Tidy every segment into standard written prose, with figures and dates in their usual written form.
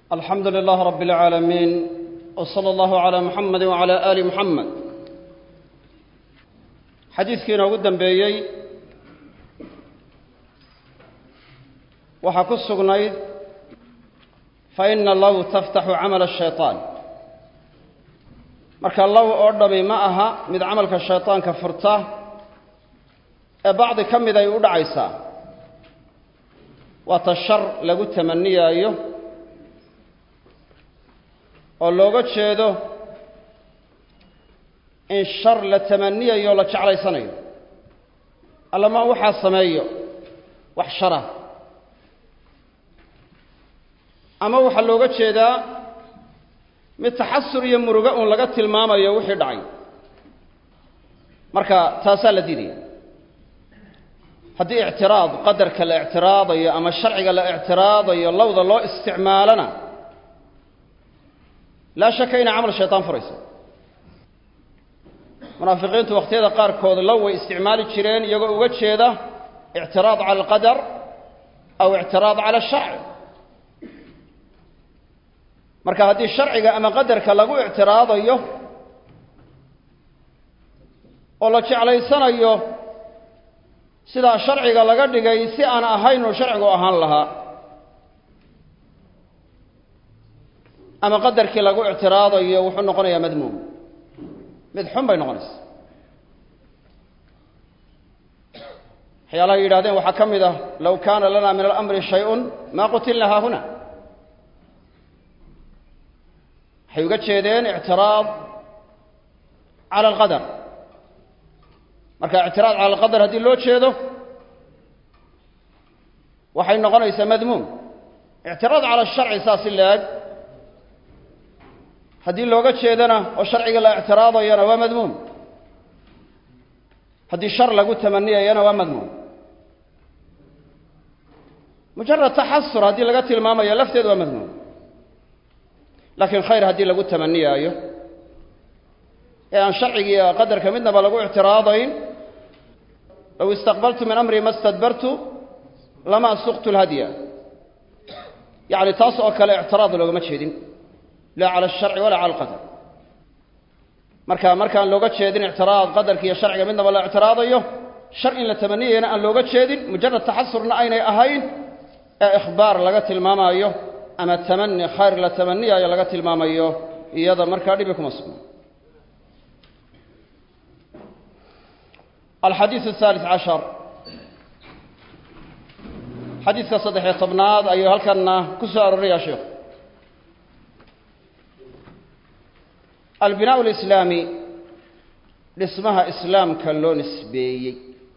الحمد لله رب العالمين وصلى الله على محمد وعلى آل محمد xadiidkiina ugu dambeeyey waxaa ku sugnayd faina low taftaxu camala الshayطaan marka low oo dhami ma aha mid camalka shayطaanka furta ee bacdi ka mid ay u dhacaysaa waa ta shar lagu tamaniyaayo oo looga jeedo in shar la tamaniyayo la jeclaysanayo allama waxaa sameeyo wax shara ama waxaa looga jeedaa mid taxasur iyo murugo uun laga tilmaamayo wixii dhacay marka taasaa la diidaya haddii ictiraad qadarka la ictiraadayo ama sharciga la ictiraadayo lowda loo isticmaalana laa shaka inay camal shayطaan furayso munaafiqiintu wakhtiyada qaarkood low way isticmaali jireen iyagoo uga jeeda ictiraad cala alqadar aw ictiraad cala asharc marka haddii sharciga ama qadarka lagu ictiraadayo oo la jeclaysanayo sidaa sharciga laga dhigay si aan ahayn oo sharcigu ahaan lahaa ama qadarkii lagu ictiraadayo wuxuu noqonayaa madmuum mid xun bay noqonaysa waxyaalaha yidhahdeen waxaa ka mid ah low kaana lana min alamri shay-un maa qutilna haahuna waxay uga jeedeen ictiraad cala alqadar marka ictiraad cala alqadar haddii loo jeedo waxay noqonaysaa madmuum ictiraad cala asharci saas i la-eg haddii looga jeedana oo sharciga la ictiraadayana waa madmuum haddii shar lagu tamaniyayana waa madmuum mujarad taxasur haddii laga tilmaamayo lafteedu waa madmuum laakiin khayr haddii lagu tamaniyaayo ee aan sharciga iyo qadarka midnaba lagu ictiraadayn low istaqbaltu min amri ma stadbartu lama suqtu lhadya yacni taas oo kale ictiraad loogama jeedin laa cala alsharci walaa cala alqadar markaan looga jeedin ictiraad qadarka iyo sharciga midnaba la ictiraadayo shar in la tamaniyayana aan looga jeedin mujarad taxasurna aynay ahayn ee ikhbaar laga tilmaamayo ama tamani khayr la tamaniyaayo laga tilmaamayo iyada markaa dhibi kuma sugna alxadiiثu الثالث cashar xadiidka 13 ayuu halkana ku soo arooraya sheekhu albinaaء اlislaami dhismaha islaamka loo nisbeeyey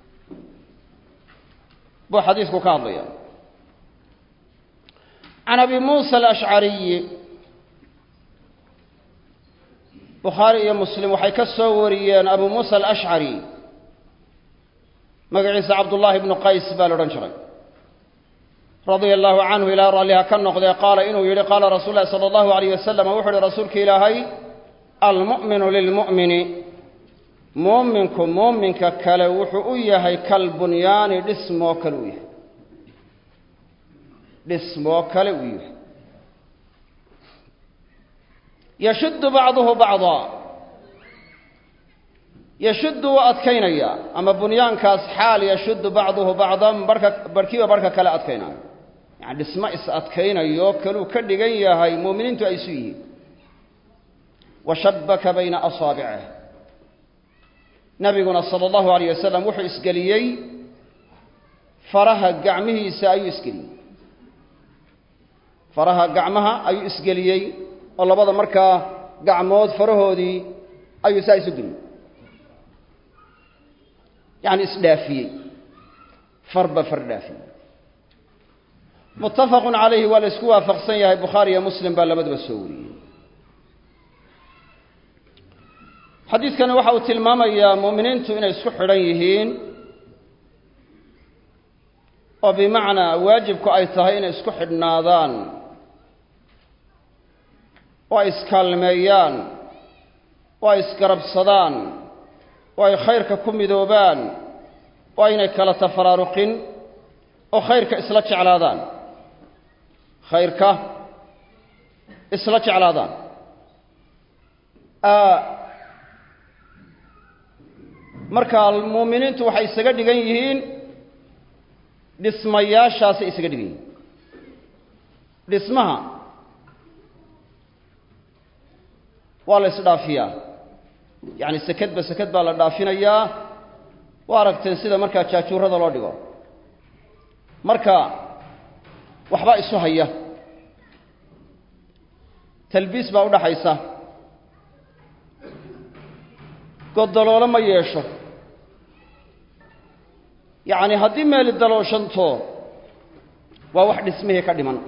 buu xadiisku ka hadlaya can abi muusa alashcariyi bukhaari iyo muslim waxay ka soo wariyeen abu muusa alashcari magaciisa cabdullaahi ibnu qays baa la odhan jiray radia allahu canhu ilaa raalliha ka noqdee qaala inuu yidhi qaala rasuul lahi sala allahu alayh wasalam wuxu uhi rasuulka ilaahay almu'minu lilmu'mini muuminku muuminka kale wuxuu u yahay kalbunyaani dhismoo kale u yahay dhismoo kale uu yahay yashuddu bacduhu bacdaa yashuddu waa adkaynayaa ama bunyaankaas xaal yashuddu bacduhu bacdan barhkiiba barhka kale adkaynayo yani dhismo is adkaynayo kaluu ka dhigan yahay muuminiintu ay isu yihiin washabbaka bayna asaabicih nabiguna sala allahu alayh wasalam wuxuu isgeliyey faraha gacmihiisa ayuu isgeliyey faraha gacmaha ayuu isgeliyey oo labada markaa gacmood farahoodii ayuu saa isu geliyey yacni isdhaafiyey farba far dhaafiyey muttafaqun calayhi waa la isku waafaqsan yahay bukhaari iyo muslim baa labaduba soo wariyey xadiidkani waxa uu tilmaamayaa mu'miniintu inay isku xidhan yihiin oo bimacnaa waajibku ay tahay inay isku xidhnaadaan oo ay iskaalmeeyaan oo ay isgarabsadaan oo ay khayrka ku midoobaan oo aynay kala tafaraaruqin oo khayrka isla jeclaadaan khayrka isla jeclaadaan marka muuminiintu waxay isaga dhigan yihiin dhismayaashaasay isaga dhigan yihiin dhismaha waa la isdhaafiyaa yacni sekadba sekad baa la dhaafinayaa waa aragteen sida markaa jaajuurada loo dhigo marka waxbaa isu haya talbiis baa u dhaxaysa goddaloolo ma yeesho yacni haddii meeli dalooshanto waa wax dhismihii ka dhiman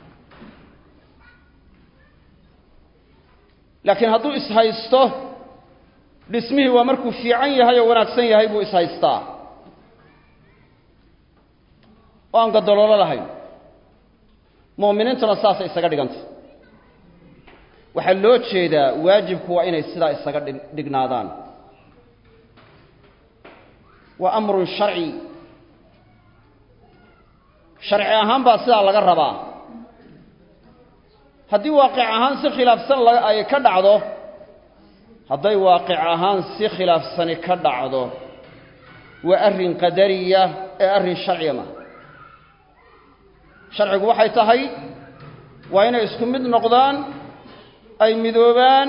laakiin hadduu ishaysto dhismihii waa markuu fiican yahay oo wanaagsan yahay buu ishaystaa oo aan goddaloolo lahayn mu'miniintuna saasay isaga dhigantay waxaa loo jeedaa waajibku waa inay sidaa isaga dhignaadaan waa amrun sharci sharci ahaan baa sidaa laga rabaa haddii waaqic ahaan si khilaafsan ay ka dhacdo hadday waaqic ahaan si khilaafsani ka dhacdo waa arrin qadariya ee arrin sharciya maaha sharcigu waxay tahay waa inay isku mid noqdaan ay midoobaan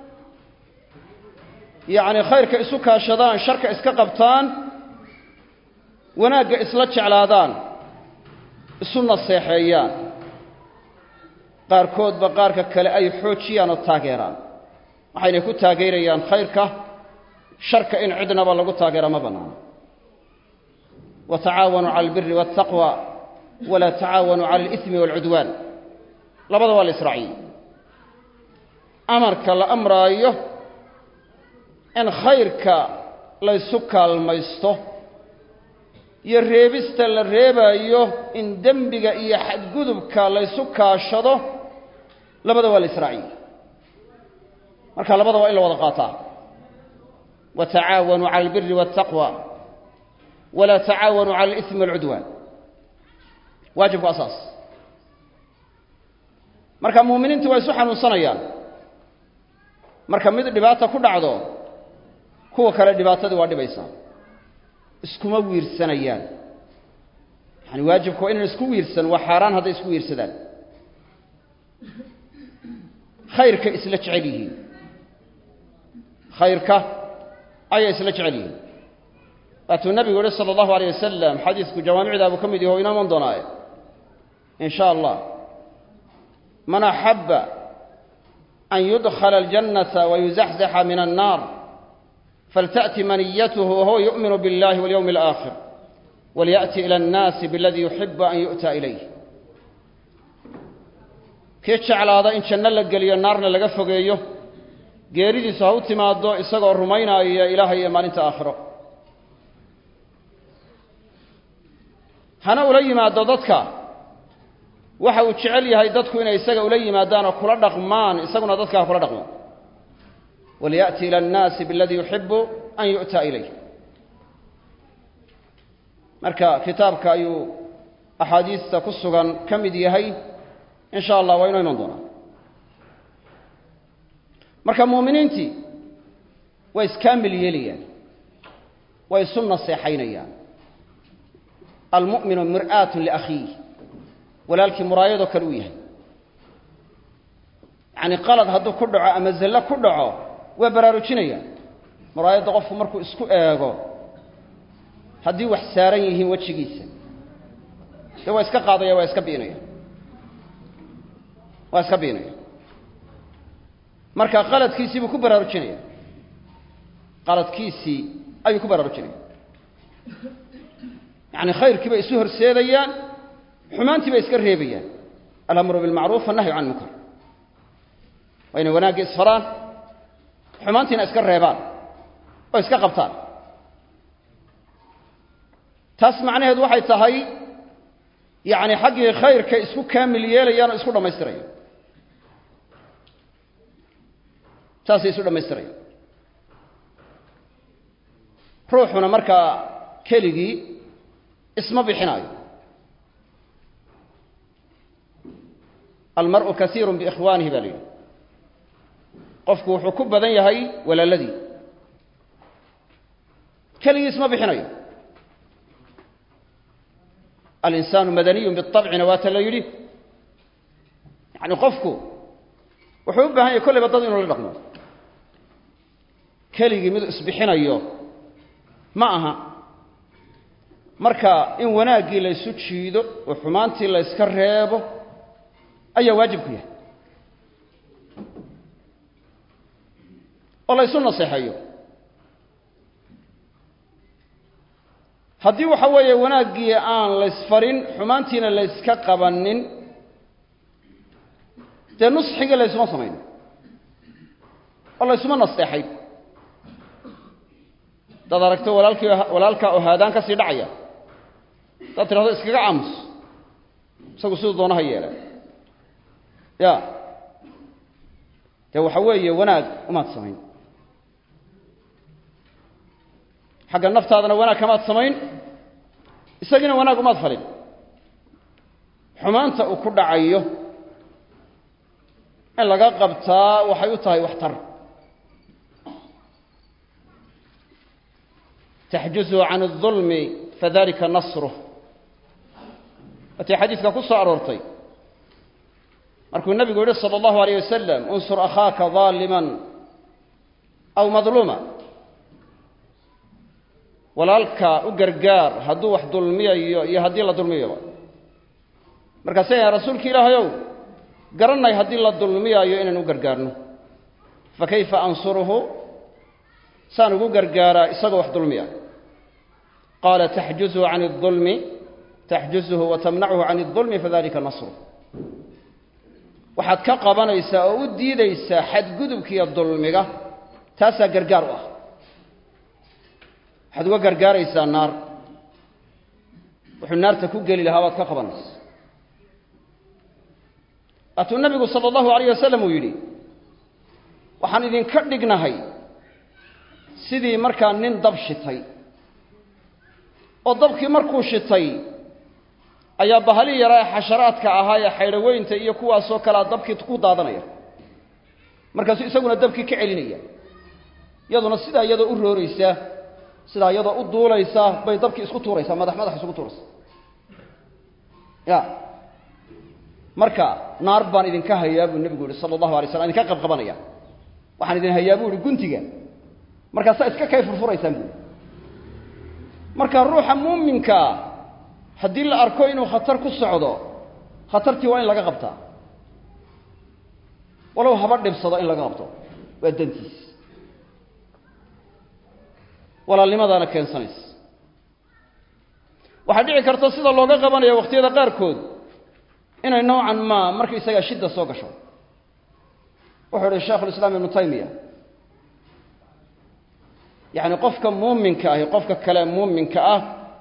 yacni khayrka isu kaashadaan sharka iska qabtaan wanaagga isla jeclaadaan isu naseexeeyaan qaarkoodba qaarka kale ay xoojiyaan oo taageeraan waxayna ku taageerayaan khayrka sharka in cidnaba lagu taageera ma bannaano watacaawanuu cala albiri waaltaqwa walaa tacaawanuu cala alithmi waalcudwaan labada waa la israaciyey amarka la amraayo in khayrka laysu kaalmaysto iyo reebista la reebaayo in dembiga iyo xadgudubka laysu kaashado labada waa la israaciyey marka labada waa in la wada qaataa watacaawanuu cala albiri waaltaqwa walaa tacaawanuu cala alithmi waalcudwaan waajibku asaas marka muuminiintu waa isu xanuunsanayaan marka mid dhibaata ku dhacdo kuwa kale dhibaatadii waa dhibaysaa iskuma wiirsanayaan yani waajibku waa inaan isku wiirsan waa xaaraan hadday isku wiirsadaan khayrka isla jecel yihiin khayrka ayay isla jecel yihiin waatuu nabigu yihi sala allahu alayh wasalam xadiisku jawaamicdaa buu ka mid yaho inoo iman doonaaye in sha allah man axabba an yudkhala aljannata wayuzaxzaxa min annaar falta'ti maniyatuhu wahuwa yu'minu biاllahi walyawmi alaakhir walyaأti ila annaasi biladii yuxibu an yu'ta ilayh kii jeclaada in janno la geliyo naarna laga fogeeyo geeridiisu ha u timaaddo isagoo rumaynaaya ilaahay iyo maalinta aakhiro hana ula yimaado dadka waxa uu jecel yahay dadku inay isaga ula yimaadaan oo kula dhaqmaan isaguna dadka ha kula dhaqmaan walyaأti ila annaasi biladii yuxibu an yu'ta ilayh marka kitaabka ayuu axaadiista ku sugan ka mid yahay in sha allah waa inoo iman doonaa marka muuminiintii way iskaamil yeelayaan way isu naseexaynayaan almu'minu mir'aatun liakhiih walaalkii muraayadoo kale uu yahay yacni qalad hadduu ku dhaco ama zallo ku dhaco waa baraarujinayaan muraayadda qofku markuu isku eego haddii wax saaran yihiin wejigiisa dee waa iska qaadaya waa iska biinaya waa iska biinaya marka qaladkiisii buu ku baraarujinaya qaladkiisii ayuu ku baraarujinaya yacni khayrkii bay isu horseedayaan xumaantii bay iska reebayaan alamru bilmacruuf annahyu can munkar waa inay wanaaggii isfaraan xumaantiina iska reebaan oo iska qabtaan taas macnaheedu waxay tahay yacni xaggii khayrka isku kaamil yeelayaan oo isku dhammaystirayaan taasay isu dhammaystirayaan ruuxuna markaa keligii isma bixinaayo almar'u kasiirun biikhwaanihi baa la yidhi qofku wuxuu ku badan yahay walaaladii keligiis ma bixinayo alinsaanu madaniyun biطabcina waata la yidhi yani qofku wuxuu u baahan yahay kollayba dad inuu la dhaqmo keligii miduu isbixinayo ma aha marka in wanaaggii la ysu jiido oo xumaantii la yska reebo ayaa waajib ku yahay oo la ysu naseexeeyo haddii waxa weeye wanaaggii aan la ysfarin xumaantiina la yska qabanin dee nusxigii la ysuma samayn oo la ysuma naseexayn hadaad aragto walaalkaa oo haadaan ka sii dhacaya hadaad tidhahdo iskaga aamus isagu siduu doonaha yeela ya dee waxa weeye wanaag umaad samayn xagga naftaadana wanaag kamaad samayn isagiina wanaag umaad falin xumaanta uu ku dhacayo in laga qabtaa waxay u tahay waxtar taxjuzu can الظulmi fadalika nasruh watii xadiidka ku soo aroortay markuu nebigu yihi salى اllahu alayh wasalam unsur akhaaka ظaaliman aw madluuma walaalka u gargaar hadduu wax dulmiyayo iyo haddii la dulmiyoba markaasay yahay rasuulki ilaahayow garanay haddii la dulmiyayo inaan u gargaarno fakayfa ansuruhu saan ugu gargaaraa isagoo wax dulmiya qaala taxjuzuhu can الظulmi taxjuzuhu watamnachu can الظulmi fadalika nasru waxaad ka qabanaysaa oo u diidaysaa xadgudubkiiyo dulmiga taasaa gargaar u ah waxaad uga gargaaraysaa naar wuxuu naarta ku geli lahaa baad ka qabanaysa waatuu nabigu salى اllahu alayh wasalam uu yidhi waxaan idinka dhignahay sidii markaa nin dab shitay oo dabkii markuu shitay ayaa bahali yaraa ee xasharaadka ahaa ee xaydhaweynta iyo kuwaasoo kalea dabkii ku daadanaya markaasuu isaguna dabkii ka celinaya iyaduna sidaa iyadoo u rooraysaa sidaa iyadoo u duulaysaa bay dabkii isku tuuraysaa madax isugu tuuraysaa ya marka naar baan idinka hayaa buu nebigu yihi sala allahu alay slam idinka qabqabanaya waxaan idin hayaa buu yihi guntiga markaasaa iska kay furfuraysaan buui marka ruuxa muuminkaa haddii la arko inuu khatar ku socdo khatartii waa in laga qabtaa walow haba dhibsado in laga qabto waa dantiis walaalnimadaana keensanaysa waxaa dhici karta sida looga qabanayo wakhtiyada qaarkood inay nowcan maa markaysagaa shidda soo gasho wuxuu ihi shaekhulislaam ibnu taymiya yacni qofka muuminka ahi qofka kale muuminka ah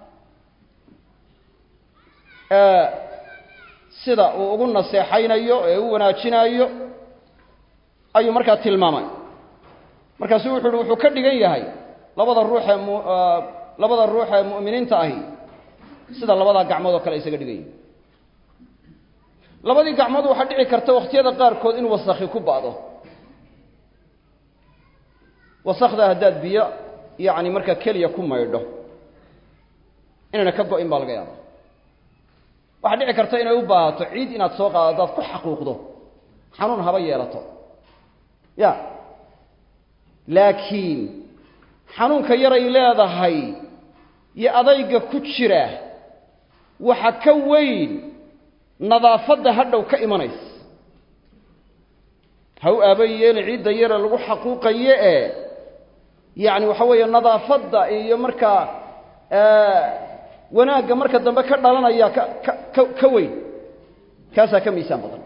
sida uu ugu naseexaynayo ee u wanaajinayo ayuu markaa tilmaamay markaasuu wuxu uhi wuxuu ka dhigan yahay labada ruux ee mu'miniinta ahi sida labadaa gacmood oo kale isaga dhigan yihin labadii gacmood waxaa dhici karta wakhtiyada qaarkood in wasakhi ku ba'do wasakda haddaad biyo yacni markaa keliya ku maydho inayna ka go-in baa laga yaaba waxaa dhici karta inay u baahato ciid inaad soo qaado haddaad ku xaquuqdo xanuun haba yeelato ya laakiin xanuunka yaray leedahay iyo adayga ku jira waxa ka weyn nadaafadda hadhow ka imanaysa ha u aaba yeeli ciidda yara lagu xaquuqaye ee yacni waxa weeye nadaafadda iyo markaa wanaagga marka dambe ka dhalanaya ka weyn kaasaa ka miisaan badan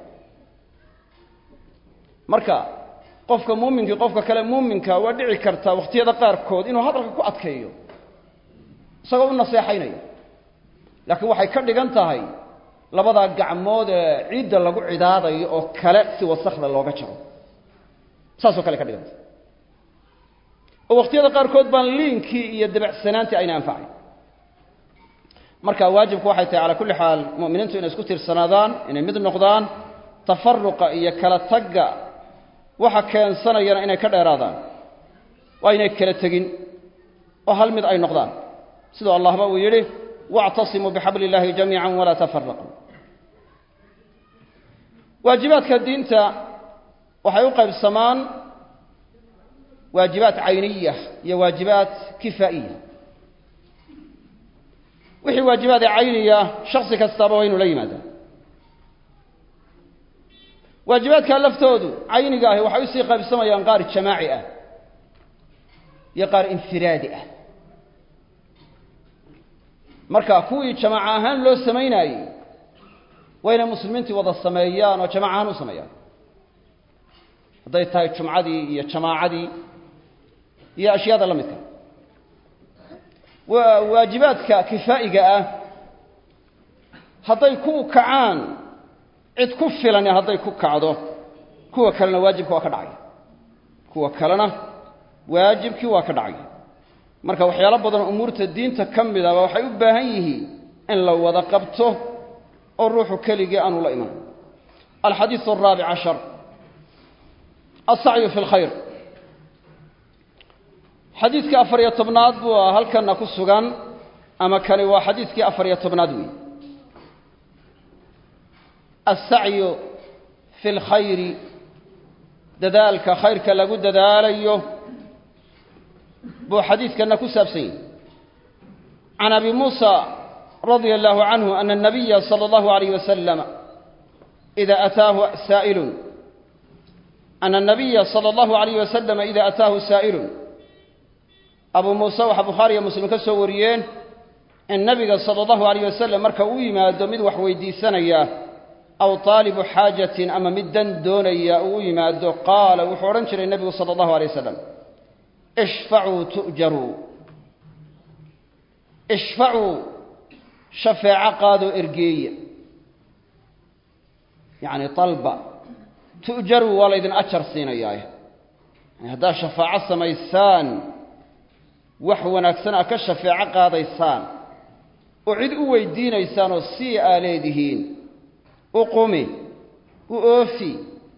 marka qofka muuminkii qofka kale muuminka waa dhici kartaa wakhtiyada qaarkood inuu hadalka ku adkeeyo isagoo u naseexaynayo laakiin waxay ka dhigan tahay labadaa gacmood ee ciidda lagu cidaadayo oo kale si wasakda looga jaro saasoo kale ka dhiganta oo wakhtiyada qaarkood baan liinkii iyo dabacsanaantii ayna anfacayn marka waajibku waxay tahay calaa kulli xaal mu'miniintu inay isku tiirsanaadaan inay mid noqdaan tafarruqa iyo kala tagga waxa keensanayana inay ka dheeraadaan waa inay kala tegin oo hal mid ay noqdaan sidoo allahba uu yidhi wa'tasimuu bixablillahi jamiican walaa tafarraquu waajibaadka diinta waxay u qaybsamaan waajibaat cayniya iyo waajibaat kifaa'iya wixii waajibaad cayniya shakhsi kastaba waa inuu la yimaadaa waajibaadka laftoodu cayniga ah waxay u sii qaybsamayaan qaar jamaaci ah iyo qaar infiraadi ah marka kuwii jamaaca ahaan loo sameeyay waa inay muslimiintu wada sameeyaan oo jamaaca ahaan u sameeyaan hadday tahay jumcadii iyo jamaacadii iyo ashyaada la midka waajibaadka kifaa'iga ah hadday ku kacaan cid ku filan hadday ku kacdo kuwa kalena waajibka waa ka dhacay kuwa kalena waajibkii waa ka dhacay marka waxyaalo badan umuurta diinta kamida waxay u baahan yihiin in la wada qabto oo ruuxu keligii aanu la iman الحديث الرابع عشر السعي في الخير حديثك أفريا تبناد وهل كان كسوغان أما كان وحديثك أفريا تبناد السعي في الخير دذلك خيرك لقد دذاليه بو حديث كان كسابسين عن أبي موسى رضي الله عنه أن النبي صلى الله عليه وسلم إذا أتاه سائل أن النبي صلى الله عليه وسلم إذا أتاه سائل أبو موسى وحبخاري مسلم كسوريين النبي صلى الله عليه وسلم مركوي ما دمد وحويدي سنيا أو طالب حاجة أما مدن دونيا وما دو قال وحورنشر النبي صلى الله عليه وسلم اشفعوا تؤجروا اشفعوا شفاعة قادوا إرقية يعني طلبة تؤجروا ولا إذن أشر سينا إياه يعني هذا شفاعة سميسان وحونا كسنا كشفاعة قادة إسان وعد ويدين إسان السيء آليدهين وقومي وأوفي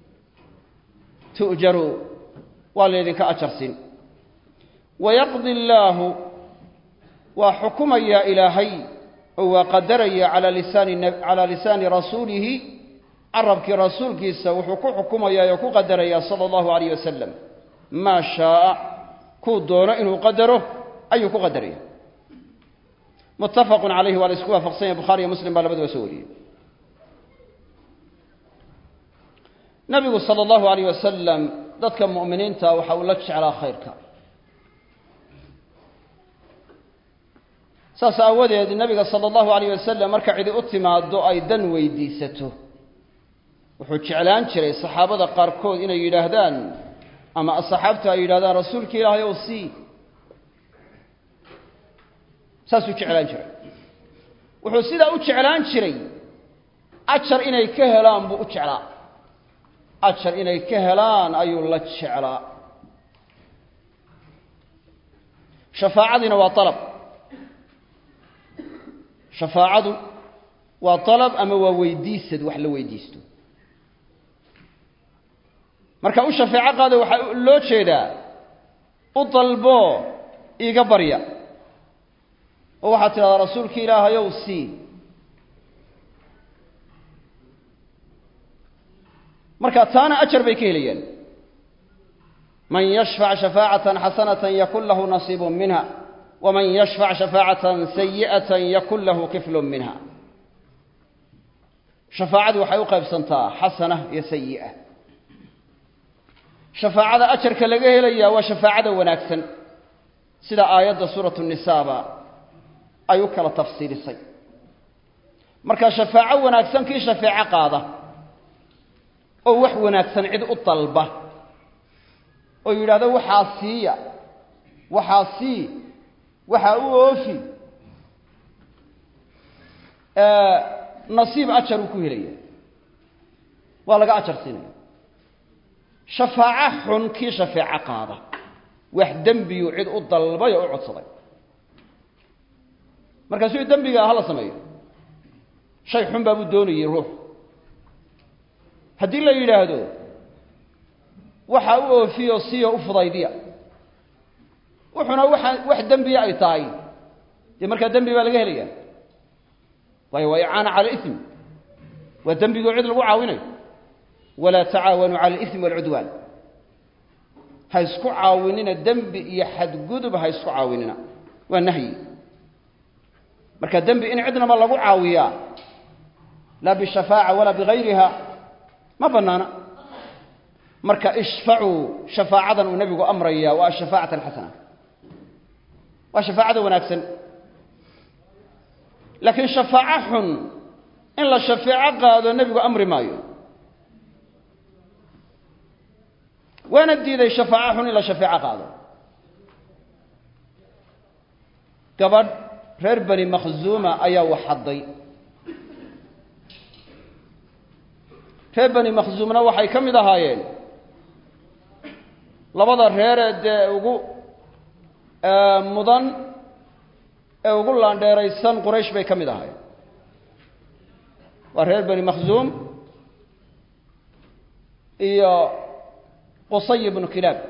تؤجروا ولا إذن كأشر سين ويقضي الله وحكم يا إلهي وقدر على لسان رسوله عربك رسولك وحكو حكم يا يكو قدر يا صلى الله عليه وسلم ما شاء كو دون إنه قدره أي كو قدر متفق عليه والإسكوة فقصين بخاري مسلم بالبدو وسوري نبي صلى الله عليه وسلم ذاتك مؤمنين تا وحولتش على خيرك saas aawadeed nabiga sallallahu alayhi wasallam marka cid u timaado ay dan weydiisato wuxuu jeclaan jiray saxaabada qaar kood inay yiraahdaan ama asxaabta ay yiraahdaan rasuulka ilaahay oo si saasuu jeclaan jiray wuxuu sida u jeclaan jiray ajar inay ka helaan buu u jeclaa ajar inay ka helaan ayuu la jeclaa shafaacadina waa talab شفاعة وطلب أما وويديسد وحلا ويديستو مركا الشفاعة قاد لو جيدا وطلبو إيغا بريا وواحد ترى رسولك إله يوسي مركا تانا أجر بكيليا من يشفع شفاعة حسنة يكون له نصيب منها ومن يشفع شفاعة سيئة يكون له كفل منها شفاعة وحيوقع بسنتا حسنة يا سيئة شفاعة أشرك لقيه لي وشفاعة وناكسا سيدا آيات سورة النساء أيوك لتفصيل السي مركا شفاعة وناكسا كي شفاعة قادة أو وح وناكسا عد الطلبة ويقول هذا وحاسية وحاسي waxa uu oofi nasiib ajar ku helaya waa laga ajar siinaya shafaaca xun ki shafaaca qaada wax dambi uu cid u dalbay oo codsaday marka soo dambiga hala sameeyo shay xun baa uu doonayay ruux haddii la yidhaahdo waxa u oofiyo siyo u fudaydiya wuxuuna wax dembiya ay tahay dee markaa dembi baa laga helaya waayo waa icaana cala ism waa dembigoo cid lagu caawinayo walaa tacaawanuu cala alismi waalcudwaan ha isku caawinina dembi iyo xadgudub ha isku caawinina waa nahyi marka dembi in cidnaba lagu caawiyaa laa bishafaaca walaa bigayriha ma bannaana marka ishfacuu shafaacadan uu nebigu amraya waa ashafaacata alxasana waa shafaacada wanaagsan laakiin shafaaco xun in la shafeeco qaado nebigu amri maayo waana diiday shafaaco xun in la shafeeco qaado gabadh reer bani makhzuuma ayaa waxadday reer bani makhzuumna waxay ka mid ahaayeen labada reeree dee ugu mudan ee ugu laandheeraysan quraysh bay ka mid ahaayeen waa reer bani makhzuum iyo qusay ibnu kilaab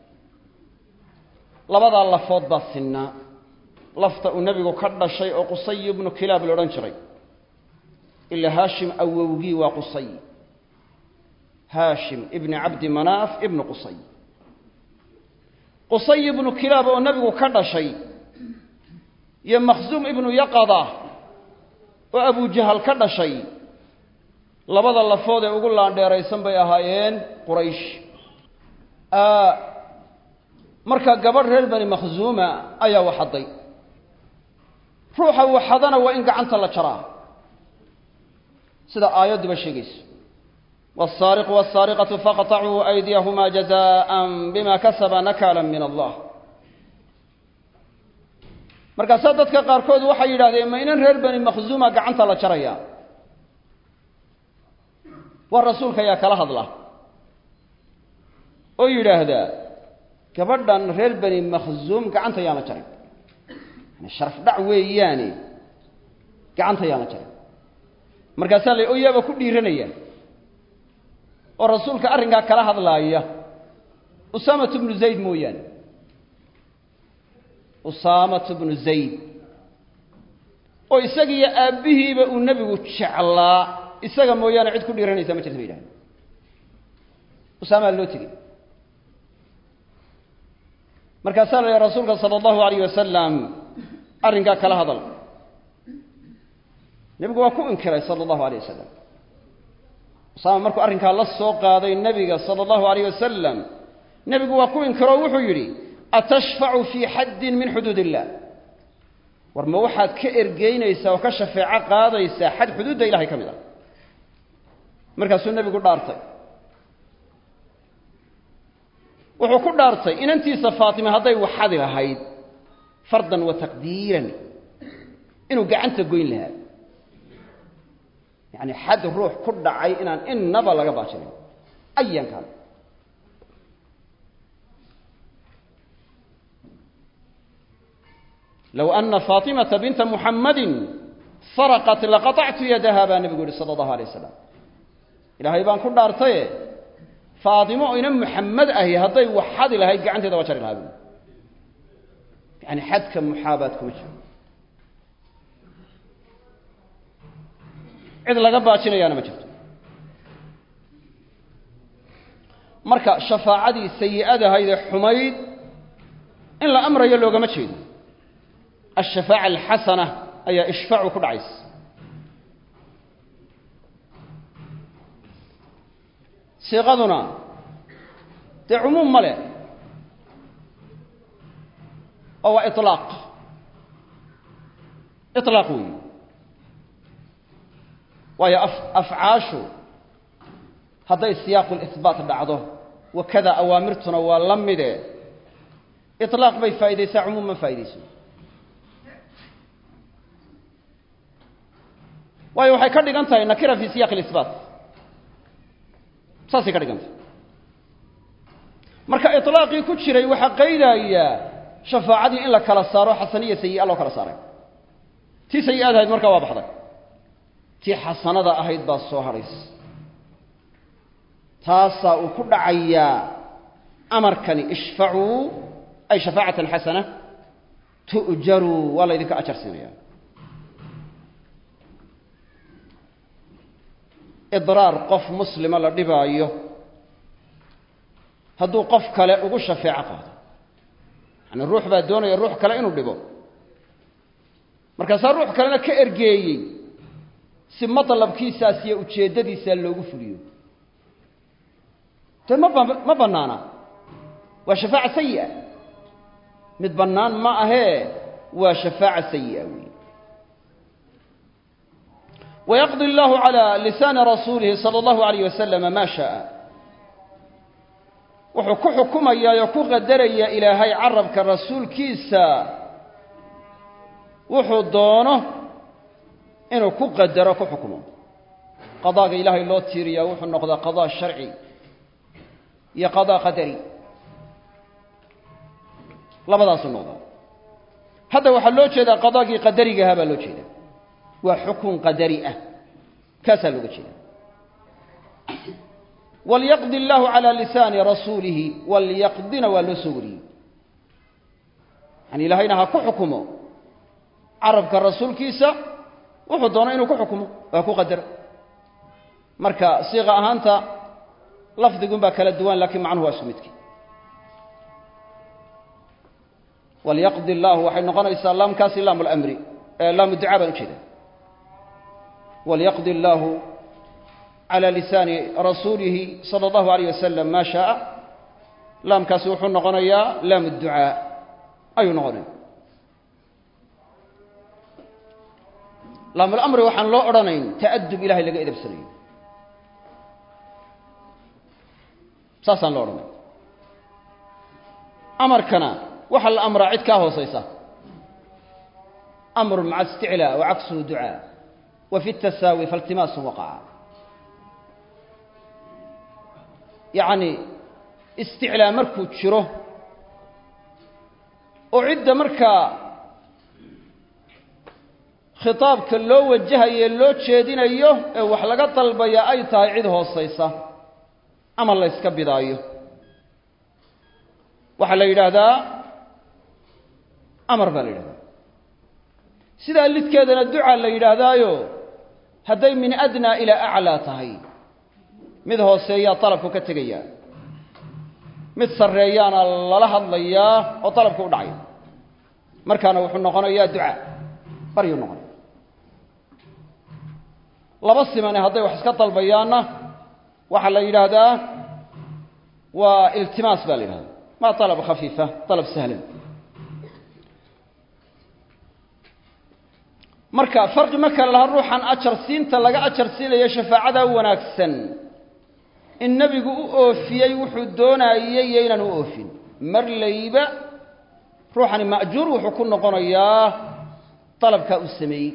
labadaa lafood baa sinnaa lafta uu nebigu ka dhashay oo qusay ibnu kilaab la odhan jiray ila haashim awowgii waa qusay haashim ibni cabdi manaaf ibnu qusay qusay ibnu kilaab oo nebigu ka dhashay iyo makhzuum ibnu yaqada oo abujahal ka dhashay labada lafood ee ugu laandheeraysan bay ahaayeen quraysh marka gabadh reer bani makhzuuma ayaa waxadday ruuxa waxadana waa in gacanta la jaraa sida aayadduba sheegayso والسارق والسارقة فاقطعوا أيديهما جزاء بما كسبا نكالا من الله markaasaa dadka qaarkood waxay yidhahdeen ma inan reer bani makhzuuma gacanta la jaraya waa rasuulka ayaa kala hadla oo yidhaahdaa gabadhan reer bani makhzuum gacanta yaana jarin yani sharaf dhac weeyaane gacanta yaana jarin markaasaa la oyaaba ku dhiiranaya oo rasuulka arrinkaa kala hadlaaya usaamatu bnu zayd mooyaane usaamatu bnu zayd oo isagiiyo aabbihiiba uu nebigu jeclaa isaga mooyaane cid ku dhiiranaysa ma jirta ba yidhahda usaamaa loo tegey markaasaa la yidhi rasuulka sala allahu alayh wasalam arrinkaa kala hadal nebigu waa ku inkiray sala allahu alayh wasalam usaama markuu arrinkaa la soo qaaday nebiga sala allahu alayh wasalam nebigu waa ku inkiro o wuxuu yidhi atashfacu fii xaddin min xuduud illah war ma waxaad ka ergeynaysaa oo ka shafeeco qaadaysaa xad xuduudda ilahay ka mid ah markaasuu nebigu dhaartay wuxuu ku dhaartay inantiisa faatima hadday waxadi lahayd fardan wa taqdiiran inuu gacanta goyn lahaa yani xad ruux ku dhacay inaan innaba laga baajinayn ayan kan low ana faatimata binta muxammadin saraqat laqatactu yadaha baa nebigu yihi sala allahu alay wasalam ilaahay baan ku dhaartaye faatimo oo ina muxamed ahi hadday waxadi lahayd gacanteeda waa jari lahaa bu yani xadka muxaabaad kuma jiro cid laga baajinayaana ma jirto marka shafaacadii sayi'adahayd ee xumayd in la amrayo loogama jeedo ashafaaca alxasana ayaa ishfaacu ku dhacaysa siiqaduna dee cumuum ma leh oo waa ilaaq ilaaq weyi waayo afcaashu hadday siyaaqu lihbaat dhacdo wakada awaamirtuna waa la mide ilaaq bay faa'idaysaa cumuum ma faa'idayso waayo waxay ka dhigan tahay nakira fi siyaq اlisbaat saasay ka dhigan tahay marka iطlaaqii ku jiray waxaa qaydaya shafaacadii in la kala saaro xasaniya sayi'a loo kala saaray tii sayi'ada ahayd markaa waa baxday tii xasanada ahayd baa soo hadhays taasaa uu ku dhacayaa amarkani ishfacuu ay shafaacatan xasana tu'jaruu waa laydinka ajar siinaya idraar qof muslima la dhibaayo hadduu qof kale ugu shafeeco qaado yani ruux baa doonaya ruux kale inuu dhibo markaasaa ruux kalena ka ergeeyey si matlabkiisaas iyo ujeeddadiisaa loogu fuliyo dee ma bannaana waa shafaaca sayi'a mid bannaan ma ahee waa shafaaca sayi'a weeye ويقضي الله على لسان رسوله صلى الله عليه وسلم ما شاء wuxuu ku xukumayaa oo ku qadaraya ilaahay carabka rasuulkiisa wuxuu doono inuu ku qadaro ku xukumo qadaaga ilaahay loo tiiriyaa wuxuu noqdaa qadaa sharci iyo qadaa qadari labadaasuu noqdaa hadda waxaa loo jeedaa qadaagii qadariga ahaa baa loo jeedaa waa xukun qadari ah kaasaa looga jeeda walyaqdi allahu calaa lisaani rasuulihi walyaqdina waa loo soo wariyey yani ilaahayna ha ku xukumo carabka rasuulkiisa wuxuu doono inuu ku xukumo waa ku qadaro marka siiqa ahaanta lafdigun baa kala duwan laakiin macnuhu waa isku midkii walyaqdi allahu waxay noqonaysaa laamkaasi laamu lamri laamu ducaa baan ujeeda walyaqdi allahu calى lisaani rasuulihi salى اllahu alayh wasalam maa shaaa laamkaasi wuxuu noqonayaa laam ducaa ayuu noqonaya laamulamri waxaan loo odhanayn ta'adub ilahay laga edabsanayo saasaan loo odhanay amarkana waxaa la amraa cid kaa hoosaysa amru maca isticlaa wa caksuhu ducaa wa fi اtasaawi faltimaasu waqaca yacni isticlaa markuu jiro oo cidda markaa khitaabka loo wajahaye loo jeedinayo ee wax laga dalbaya ay tahay cid hoosaysa ama la yska bidaayo waxaa la yidhaahdaa amar baa la yidhahdaa sidaa lidkeedana ducaa la yidhaahdaayo hadday min adnaa ilaa aclaa tahay mid hooseeyaa dalabku ka tegayaa mid sarreeyaana lala hadlayaa oo dalabku u dhacaya markaana wuxuu noqonayaa ducaa baryuu noqonaya laba simane hadday wax iska dalbayaanna waxaa la yidhaahdaa waa iltimaas baa la yidhahdaa maa dalab khafiifa dalab sahlan marka farqi ma kale laha ruuxan ajar siinta laga ajar siinayo shafaacadaa wanaagsan in nebigu u oofiyey wuxuu doonaayey iyo inaan u oofin mar layba ruuxani ma'juur wuxuu ku noqonayaa dalabkaa u sameeyey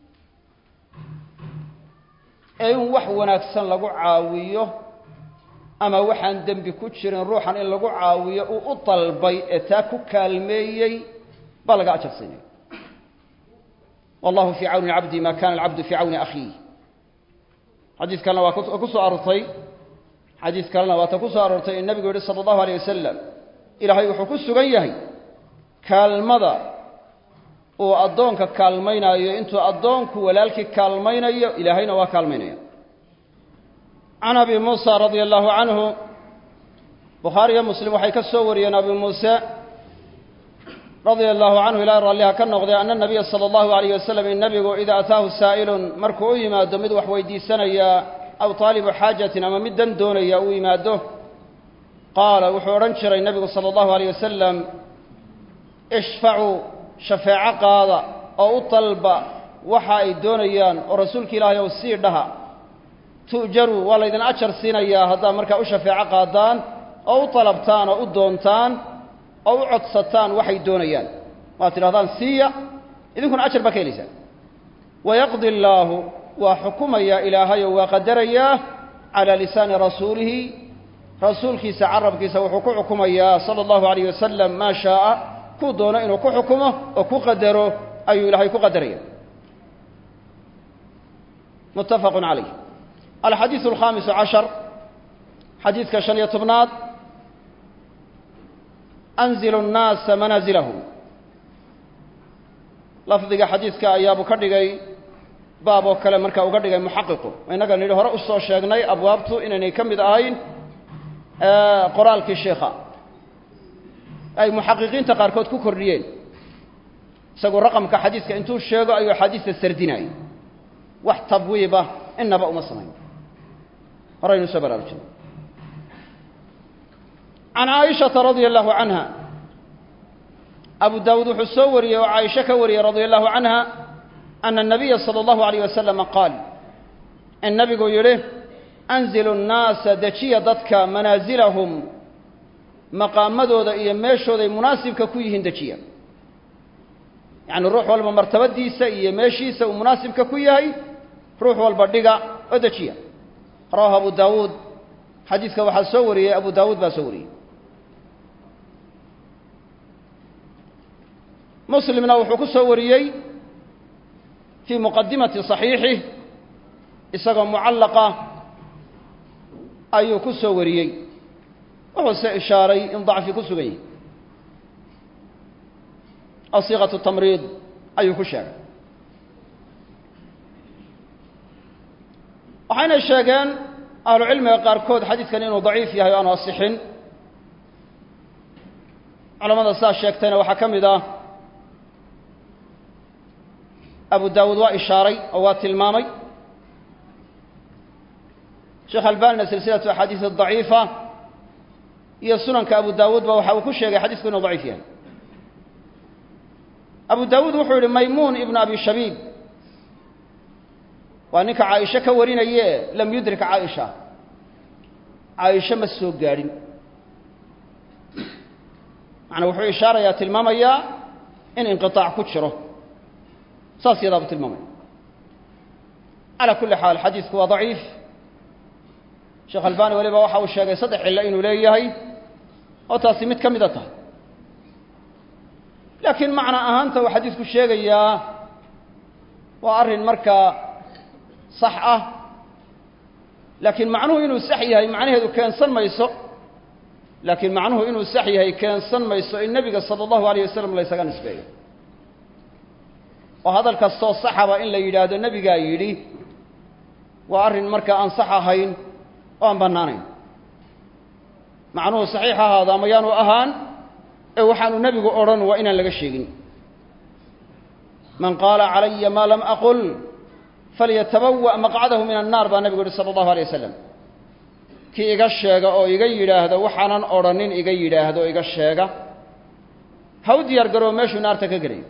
ee in wax wanaagsan lagu caawiyo ama waxaan dembi ku jirin ruuxan in lagu caawiyo uu u dalbay ee taa ku kaalmeeyey baa laga ajar siinaya wallahu fii cawni cabdi ma kana alcabdu fii cawni akhiih xadiis kalena waa ku soo aroortay xadiis kalena waata ku soo aroortay in nabigu yihi salى اllahu alيyه wasalam ilaahay wuxuu ku sugan yahay kaalmada uu addoonka kaalmaynaayo intuu addoonku walaalkii kaalmaynayo ilaahayna waa kaalmaynaya can abi muusa radia allahu canhu bukhaariyo muslim waxay ka soo wariyeen abi muuse radia allahu canhu ilaa raalliha ka noqday ana nabiya salى اllahu alayh wasalam in nabigu idaa ataahu saa'ilun markuu u yimaado mid wax weydiisanaya aw taalibu xaajatin ama mid dan doonaya uu yimaado qaala wuxuu odhan jiray nebigu salى اllahu alayh wasalam ishfacuu shafeeco qaada oo u dalba waxa ay doonayaan oo rasuulka ilaahay ow sii dhaha tu'jaruu waa laydin ajar siinayaa haddaad markaa u shafeeco qaadaan oo u dalabtaan oo u doontaan oo u codsataan waxay doonayaan waad tidhahdaan siiya idinkuna ajar baa ka helaysaan wayaqdi allaahu waa xukumayaa ilaahayoo waa qadarayaa calaa lisaani rasuulihi rasuulkiisa carabkiisa wuxuu ku xukumayaa sala allahu alayh wasalam maa shaaa kuu doono inuu ku xukumo oo ku qadaro ayuu ilaahay ku qadaraya muttafaqun calayh alxadiisu alkhaamisu cashar xadiidka 15aad anzilu الnaasa manaasilahum lafdiga xadiidka ayaabu ka dhigay baab oo kale markaa uga dhigay muxaqiqu innaga nidhi hore u soo sheegnay abwaabtu inaynay ka mid ahayn qoraalkii sheekha ay muxaqiqiinta qaarkood ku kordhiyeen isagoo raqamka xadiidka intuu sheego ayuu axaadiista sardinayay wax tabwiiba innaba uma samayn horaynu soo baraarujinay can caaishata radia allahu canha abu daawuud wuxuu soo wariyey oo caaisha ka wariyey radia allahu canha ana الnabiya salى اllahu alayh wasalama qaal in nabigu yidhi anzilu الnaasa dejiya dadka manaasilahum maqaamadooda iyo meeshooday munaasibka ku yihiin dejiya yacni ruux walba martabadiisa iyo meeshiisa uu munaasibka ku yahay ruux walba dhiga oo dejiya rawahu abu daawuud xadiidka waxaa soo wariyey abu daawuud baa soo wariyey muslimna wuxuu ku soo wariyey fii muqadimati صaxiixih isagoo mucallaqa ayuu ku soo wariyey wuxuu se ishaaray in dacfi ku sugan yahay oo siiqatu tamriid ayuu ku sheegay waxayna sheegeen ahlucilmiga qaarkood xadiidkan inuu daciif yahay o aanu asixin culamada saas sheegtayna waxaa ka mid ah abu daawuud waa ishaaray oo waa tilmaamay sheekh albanina silsilatu axaadiis daciifa iyo sunanka abu daawuud ba waxa uu ku sheegay xadiisku inuu daciif yahay abu daawuud wuxuu yihi maymuun ibnu abi shabiib waa ninka caaisha ka warinaye lam yudrik caaisha caaisha ma soo gaadhin macnaa wuxuu ishaarayaa tilmaamayaa in inqiطaac ku jiro saas yadaabuu tilmaamaya calaa kulli xaal xadiidku waa daciif sheekh albani weliba waxa uu sheegay 3 cillo inuu leeyahay oo taasi mid ka mida tahay laakiin macna ahaanta uu xadiidku sheegayaa waa arrin markaa sax ah laakiin macnuhu inuu sax yahay macnaheedu keensan mayso laakiin macnuhu inuu sax yahay keensan mayso in nebiga sala allahu alayh wasalam la ysaga nisbeeyo oo hadal kastoo saxaba in la yidhaahdo nebigaa yidhi waa arrin markaa aan sax ahayn oo aan bannaanayn macnuhu saxiix ahaado ama yaanu ahaan ee waxaanu nebigu odhan waa inaan laga sheegin man qaala calaya maa lam aqul falyatabawa' maqcadahu min annaar baa nebigu yihi sala allahu alay wasalam kii iga sheega oo iga yidhaahdo waxaanan odhanin iga yidhaahdo o iga sheega ha u diyaar garoo meeshuu naarta ka gelayo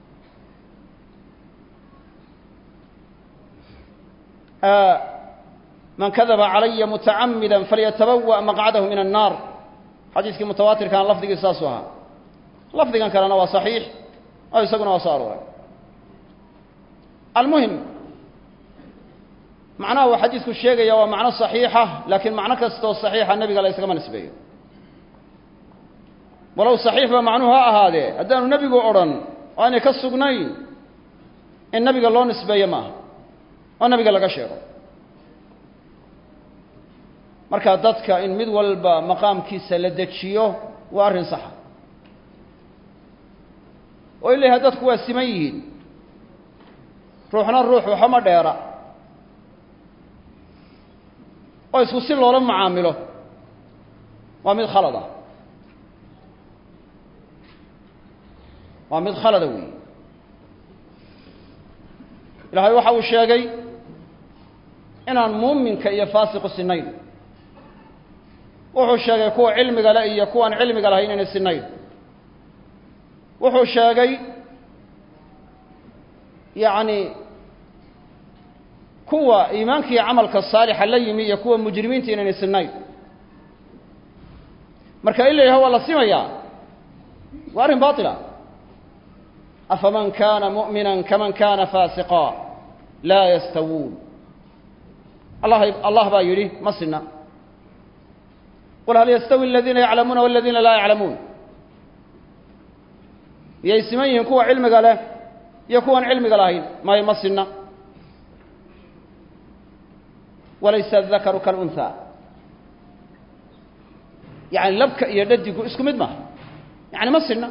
man kadaba calaya mutacamida falyatabawa' maqcadahu min annaar xadiiskii mutawaatirkan lafdigii saasuu ahaa lafdigan kalena waa saxiix oo isaguna waa soo arooray almuhim macnaha uu xadiisku sheegaya waa macno saxiixa laakiin macno kastoo saxiixa nebiga la yskama nisbeeyo walow saxiixba macnuhu ha ahaadee haddaanu nebigu odhan oo aanay ka sugnayn in nebiga loo nisbeeyo maaha oo nebiga laga sheego marka dadka in mid walba maqaamkiisa la dejiyo waa arrin saxa oo ilaha dadku waa siman yihiin ruuxna ruux waxama dheera oo isku si loola macaamilo waa mid khalada waa mid khalada weeye ilaahay waxa uu sheegay inaan muuminka iyo faasiqu sinayn wuxuu sheegay kuwa cilmiga le iyo kuwaan cilmiga lahayn inay sinayn wuxuu sheegay yacni kuwa iimaanka iyo camalka saalixa la yimi iyo kuwa mujrimiinta inaynay sinayn marka in la yidhaha waa la simayaa waa arrin baatila afaman kana mu'mina kaman kana faasiqa laa yastawuun allah baa yidhi ma sina qul hal yastawi aladiina yaclamuuna waladiina laa yaclamuun miyay siman yihiin kuwa cilmiga leh iyo kuwaan cilmiga lahayn may ma sina walaysa adakaru kalunhaa يعني لبك يددك اسكو مد ما يعني ما سنة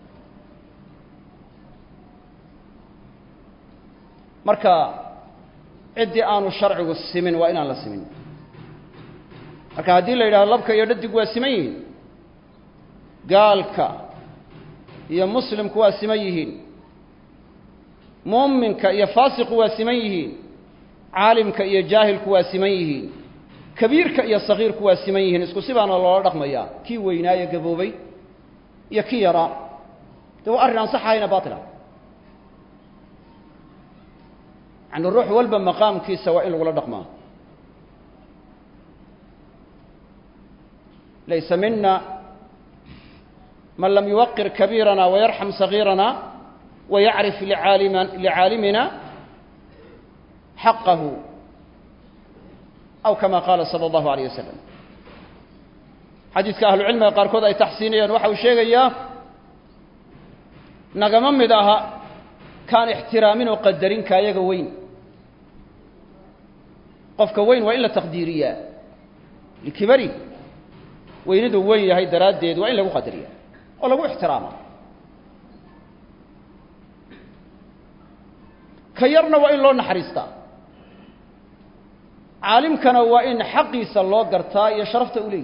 marka cidii aanu sharcigu simin waa inaan la simin marka hadii la yiraahdo labka iyo dhadigu waa siman yihiin gaalka iyo muslimku waa siman yihiin muuminka iyo faasiqu waa siman yihiin caalimka iyo jaahilku waa siman yihiin kabiirka iyo sagiirku waa siman yihiin isku sibaana loola dhaqmaya kii weynaaye gaboobay iyo kii yara waa arrin aan saxayna baatila يعني الروح والبا مقام كي سواء ولا دقما ليس منا من لم يوقر كبيرنا ويرحم صغيرنا ويعرف لعالمنا حقه أو كما قال صلى الله عليه وسلم حديث أهل العلم قاركود أي تحسينيا وحو شيغيا نغمم مداها كان احترامين وقدرين كايغا وين قفك وين وإلا تقديريا لكبري ويندو وين هاي دراديد وإلا قدريا ولا احتراما كيرنا وإن لو نحرستا عالم كان وإن حقي سلو قرتا يشرفت أولي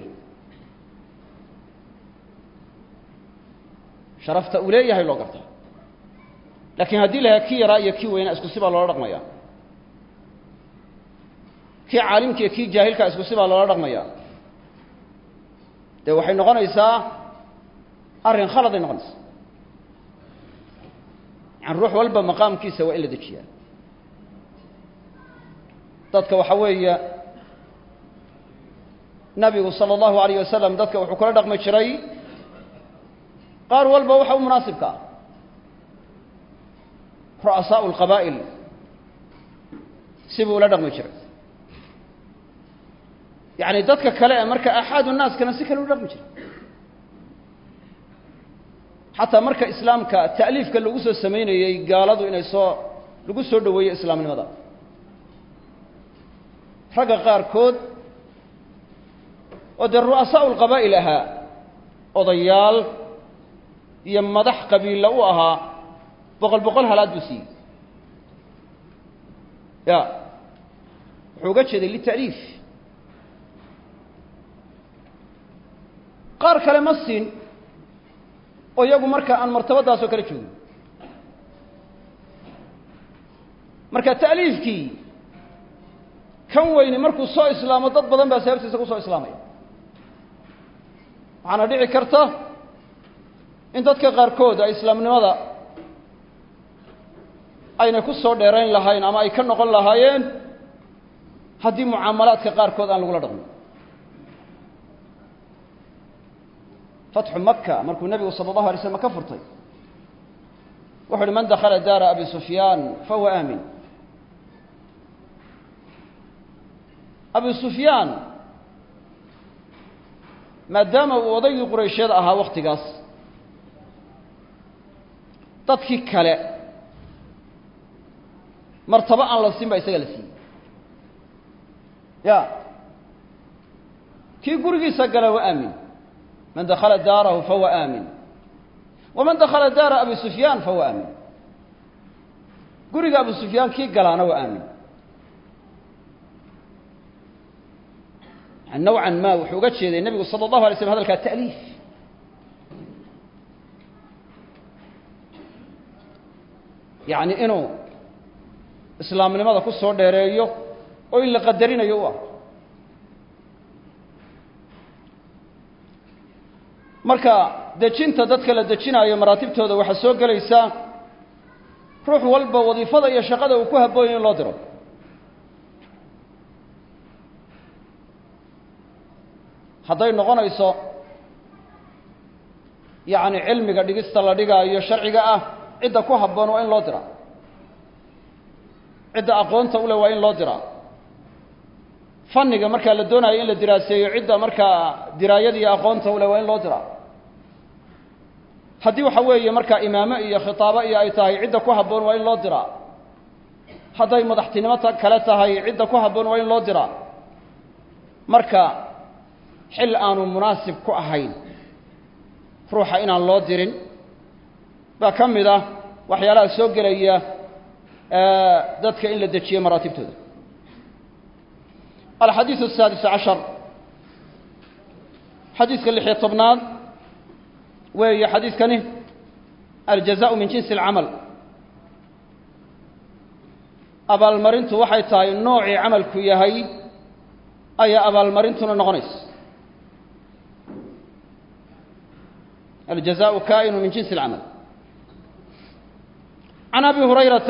شرفت أولي هاي لو قرتا لكن هذه لها كي رأي كي وين اسكو سيبا لولا رقميا كي عالم كي جاهل كا اسكو سيبا لولا رقميا ده waxay noqonaysaa arin khalad noqonaysa aan ruux walba maqaamkiisa waa ila dajiya dadka waxa weeye nabigu sallallahu alayhi wasallam dadka wuxuu kula dhaqmay jiray qaar walba waxa uu munaasibka رؤساء القبائل سيبوا لا دغمي جير يعني dadka kale marka axad الناس kana si kale u dhaqmi jiray hatta marka islaamka taaliifka lagu soo sameeyay gaaladu inay soo lagu soo dhaweeyo islaamnimada raga qaar kood oo رؤساء القبائل aha odayaal iyo madax qabiilo u ahaa boqol halaad busi ya wuxuu ga jeeday litaliif qaar kale ma siin oo iyagu marka aan martabadaas oo kala joogin marka taaliifkii kan weyni markuu soo islaamo dad badan baa sababtiisa ku soo islaamay waxaana dhici karta in dadka qaar kood ay islaamnimada ayna ku soo dheerayn lahayn ama ay ka noqon lahaayeen haddii mucaamalaadka qaarkood aan lagula dhaqmin fatxu maka markuu nabigu sala allahu alay slam ka furtay wuxuu uhi man dakhala daara abi sufyaan fahuwa aamin abi sufyaan maadaama uu odaygii quraysheed ahaa wakhtigaas dadkii kale martaba aan la siin ba isaga la siiyey ya kii gurigiisa gala waa aamin man dakhala daarahu fahuwa aamin waman dakhala daara abi sufyaan fahuwa aamin guriga abu sufyaan kii galaana waa aamin نوعا ما wuxuu uga jeeday nabigu sallallahu alayhi wasallam hadalka ta'liif yani inuu islaamnimada ku soo dheereeyo oo in la qadarinayo waa marka dejinta dadka la dejinayo maraatibtooda waxa soo galaysa ruux walba wadiifada iyo shaqada uu ku habooyo in loo diro hadday noqonayso yani cilmiga dhigista la dhigaayo sharciga ah cidda ku habboon waa in loo diraa cidda aqoonta u leh waa in loo diraa fanniga markaa la doonayo in la diraaseeyo cidda markaa diraayada iyo aqoonta u leh waa in loo diraa haddii waxa weeye markaa imaamo iyo khitaabo iyo ay tahay cidda ku habboon waa in loo diraa hadday madaxtinimo kale tahay cidda ku habboon waa in loo diraa marka xil aanu munaasib ku ahayn ruuxa inaan loo dirin baa ka mid ah waxyaalaha soo gelaya dadka in la dejiyo maraatibtooda. الحديث السادس عشر حديث اللي طبنان وهي حديث كنه الجزاء من جنس العمل. أبا المرنت وحي تاي نوع عمل كيهي أي أبا المرنت نغنس. الجزاء كائن من جنس العمل. عن أبي هريرة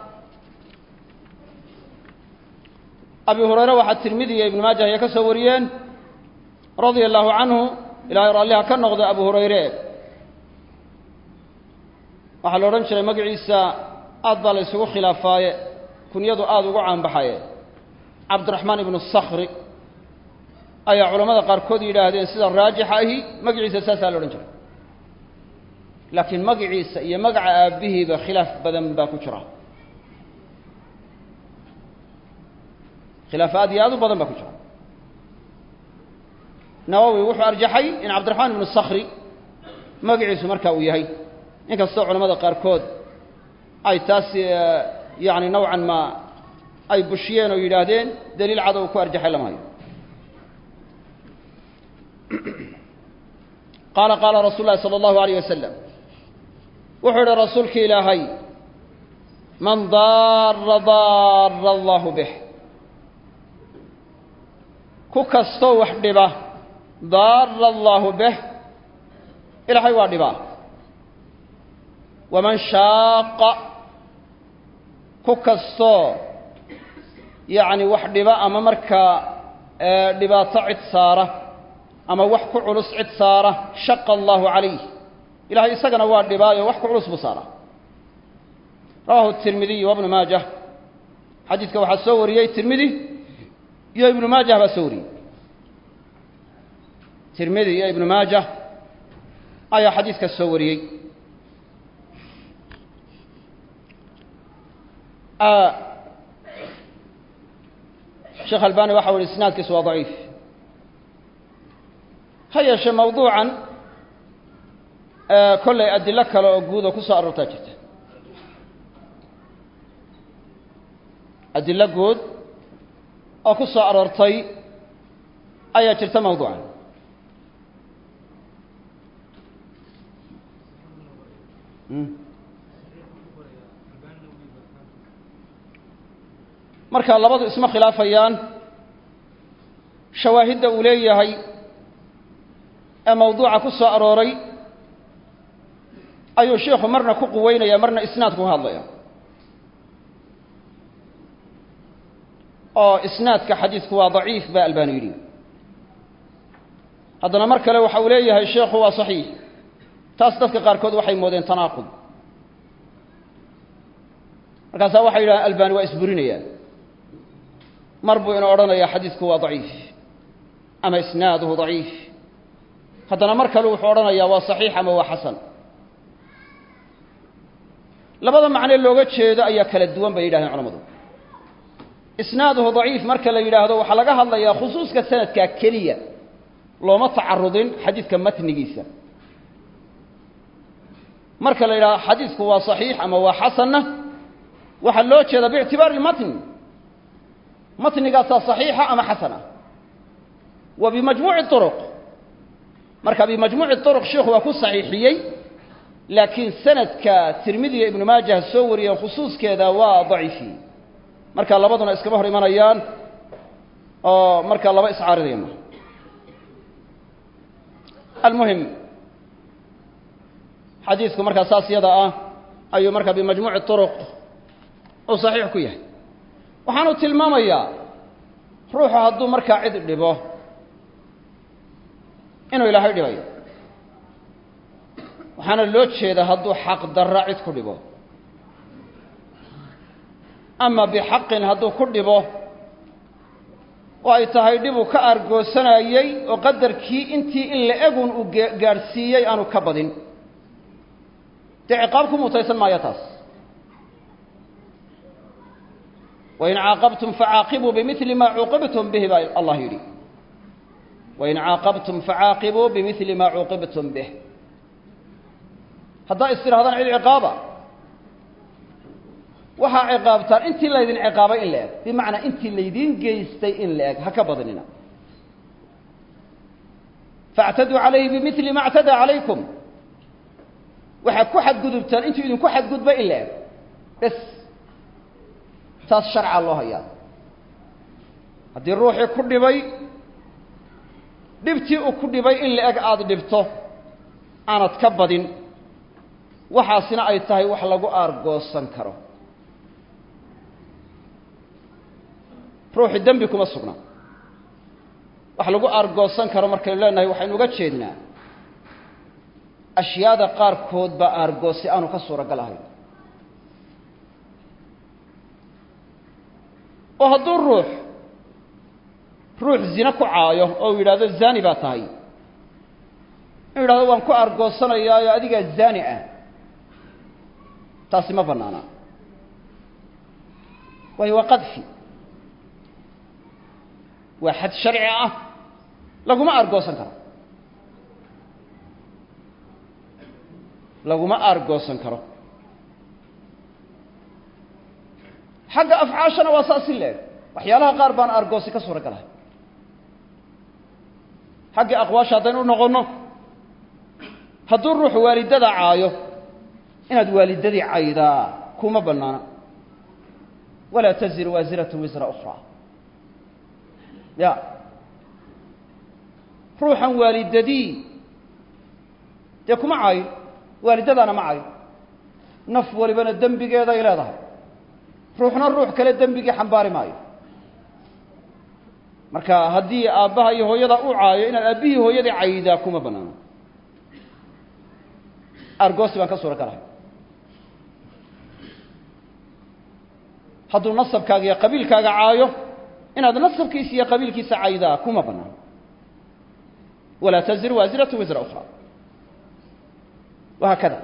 أبي هريرة وحد الترمذي ابن ماجه يكسوريين رضي الله عنه إلى يرى الله كان نغضى أبو هريرة وحل رنشر مقعيسى أضل يسوق خلافاية كن يدو آذو عن بحاية عبد الرحمن بن الصخر أي علماء قاركود إلى هذه السيدة الراجحة هي مقعيسى ساسا لرنشر لكن مقعيسى يمقع به بخلاف بدن باكوشرة خلافات يادو بدن باكوشرة نووي وحو أرجحي إن عبد الرحمن بن الصخري مقعيسى مركاوي هي إنك الصوع علماء قاركود أي تاسي يعني نوعا ما أي بشيين ويلادين دليل عدو كو أرجحي لما هي قال رسول الله صلى الله عليه وسلم وحر رسولك إلهي من ضار الله به كوكستو وحدبه ضار الله به إلهي وحدبه ومن شاق كوكستو يعني وحدبه أما مركا دباطة عد سارة أما وحكو علوس عد سارة شق الله عليه إلهي إساقنا وحدبه وحكو علوس بصارة. رواه الترمذي وابن ماجه حديثك وحد سوري يا الترمذي يا ابن ماجه بسوري الترمذي يا ابن ماجه أي حديثك السوري شيخ الباني وحول الإسناد كسوى ضعيف هيا شيء موضوعا كل يؤدي لك لو أقود كسوى الرتاجة أدلة قود أو كسوى أرارتي أي جرت موضوعا marka labadu isma khilaafayaan shawaahidda uu leeyahay ee mawduuca ku soo arooray ayuu sheekhu marna ku quweynaya marna isnaadku hadlaya oo isnaadka xadiisku waa daciif ba albani yiri haddana mar kale waxa uu leeyahay sheekhu waa saxiix taas dadka qaarkood waxay moodeen tanaaqud markaas waxa yiraahdaa albani waa isburinayaan مربو إن أردنا يا حديثك هو ضعيف أما إسناده ضعيف هذا مركله حورنا يا وصحيح أما هو حسن لبضا معنى اللغة شيء أي كالدوان بيده علماء إسناده ضعيف مركله إلى وحلقها الله يا خصوص كسنة ككلية لو ما تعرضين حديث كمتن جيسا مركله إلى حديثك هو صحيح أما هو حسن وحلوش هذا باعتبار المتن متنقاس صحيحة أم حسنة وبمجموع الطرق مركب بمجموع الطرق شيخ وكو صحيحيي لكن سند كترمذي ابن ماجه السوري وخصوص كذا وضعيفي مركب الله بدنا اسكبه ريمان ايان مركب الله اسعار ديما المهم حديثكم مركب اساس يدا ايو مركب بمجموع الطرق وصحيح كيه waxaanu tilmaamayaa ruuxa hadduu markaa cid dhibo inuu ilaahay dhibayo waxaana loo jeedaa hadduu xaq darra cid ku dhibo ama bixaqin hadduu ku dhibo oo ay tahay dhib uu ka argoosanayay oo qadarkii intii in la egun uu gaadhsiiyey aanu ka badin dee ciqaab ku mutaysan maayo taas وإن عاقبتم فعاقبوا بمثل ما عوقبتم به الله يريد wain caaqabtum facaaqibuu bimili maa cuuqibtum bih haddaa istidhahdaan cid ciqaaba waxaa ciqaabtaan intii laydin ciqaabay in la eg bimacnaa intii laydin geystay in la eg ha ka badnina faاctaduu calayhi bimili ma اctadaa calaykum waxaad ku xadgudubtaan intuu idinku xadgudbay in la eg bes taas sharca loo hayaa haddii ruuxii ku dhibay dhibtii uu ku dhibay in la eg aada dhibto aanad ka badin waxaasina ay tahay wax lagu aargoosan karo ruuxi dembi kuma sugna wax lagu aargoosan karo markaynu leenahay waxaynu uga jeednaa ashyaada qaarkood baa aargoosi aanu ka suuragal ahayn oo hadduu ruux zine ku caayo oo uu yidhahdo zaani baa tahay inuu yidhahdo waan ku aargoosanayaayo adigaa zaani ah taasi ma bannaana waayo waa qadfi waa xad sharci ah laguma aargoosan karo xagga afcaashana waa saas in la eg waxyaalaha qaar baan aargoosi ka suura galahay xaggii aqwaasha haddaynu u noqonno hadduu ruuxu waalidada caayo inaad waalidadii caydaa kuma bannaana walaa taziru waasiratu wisra ukhraa ya ruuxan waalidadii dee kuma caayo waalidadaana ma cayo naf walibana dembigeeday leedahay ruuxna ruux kale dembigii xambaari maayo marka haddii aabbaha iyo hooyada u caayo inaad aabbihii hooyadii caydaa kuma bannaano argoosi baan ka suura galahay hadduu nasabkaaga iyo qabiilkaaga caayo inaad nasabkiisa iyo qabiilkiisa caydaa kuma bannaano walaa taziru waasiratu wisra ukhraa wahaakada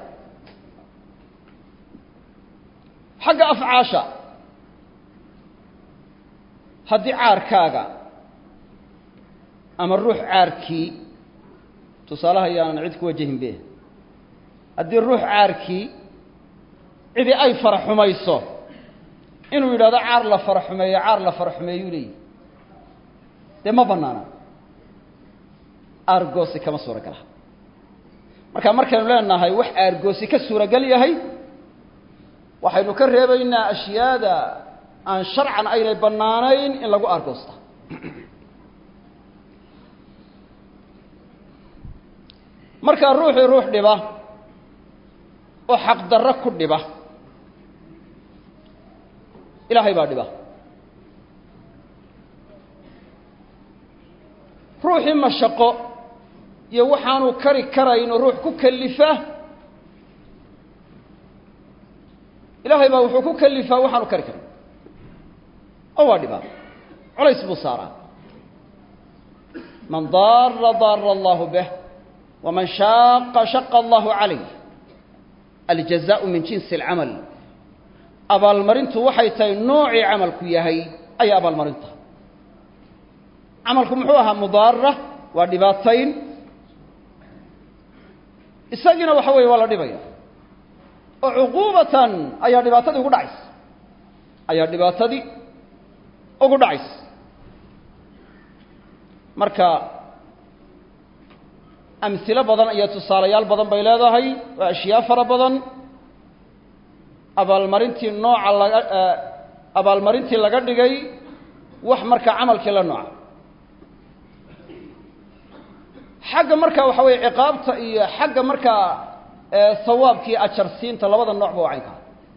xagga afcaasha haddii caarkaaga ama ruux caarkii tusaalaha yaanan cid ku wajahin be haddii ruux caarkii cidi ay fara xumayso inuu yidhahdo caar la fara xumeeyuu leeyihi dee ma bannaana aargoosi kama suura galaha marka markaynu leenahay wax aargoosi ka suuragal yahay waxaynu ka reebaynaa ashyaada aan sharcan aynay bannaanayn in lagu aargoosta markaa ruuxii ruux dhiba oo xaqdarro ku dhiba ilaahay baa dhiba ruuxii mashaqo iyo waxaanu kari karayno ruux ku kelifa ilaahay baa wuxuu ku kelifaa waxaanu kari karin oo waa dhibaa culays buu saaraa man daara daara allahu bih waman shaaqa shaqa allahu calayh aljazaau min jinsi alcamal abaalmarintu waxay tahay noocii camalku yahay ayaa abaalmarinta camalku muxuu ahaa mudaara waa dhibaatayn isagiina waxa weeye waa la dhibaya oo cuquubatan ayaa dhibaatadii ugu dhacaysa marka amhilo badan iyo tusaalayaal badan bay leedahay waa ashyaa fara badan abaalmarintii laga dhigay wax marka camalkii la nooca xagga marka waxa weeye ciqaabta iyo xagga markaa sawaabkii ajarsiinta labada nooc ba waa caynkaa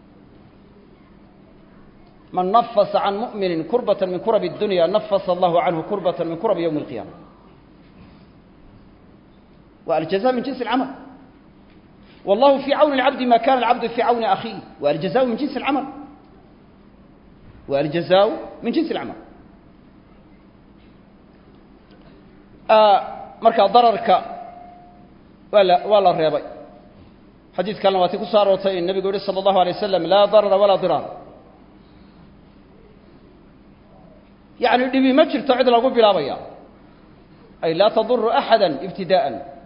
man nafasa can mu'minin kurbatan min kurabi اdunya nafasa allahu canhu kurbatan min kurabi ywmi اlqiyama wa aljaza min jinsi اlcamal wallahu fii cawni اlcabdi ma kana alcabdu fii cawni akhiih wa aljazaau min jinsi اlcamal wa aljazaau min jinsi اlcamal marka dararka waa la reebay xadiid kalena waa tii ku soo aroortay in nabigu yihi salى اllahu alay wasalam laa darara walaa diraar yacni dhibi ma jirto cid lagu bilaabaya أي لا تضر أحدا ابتداء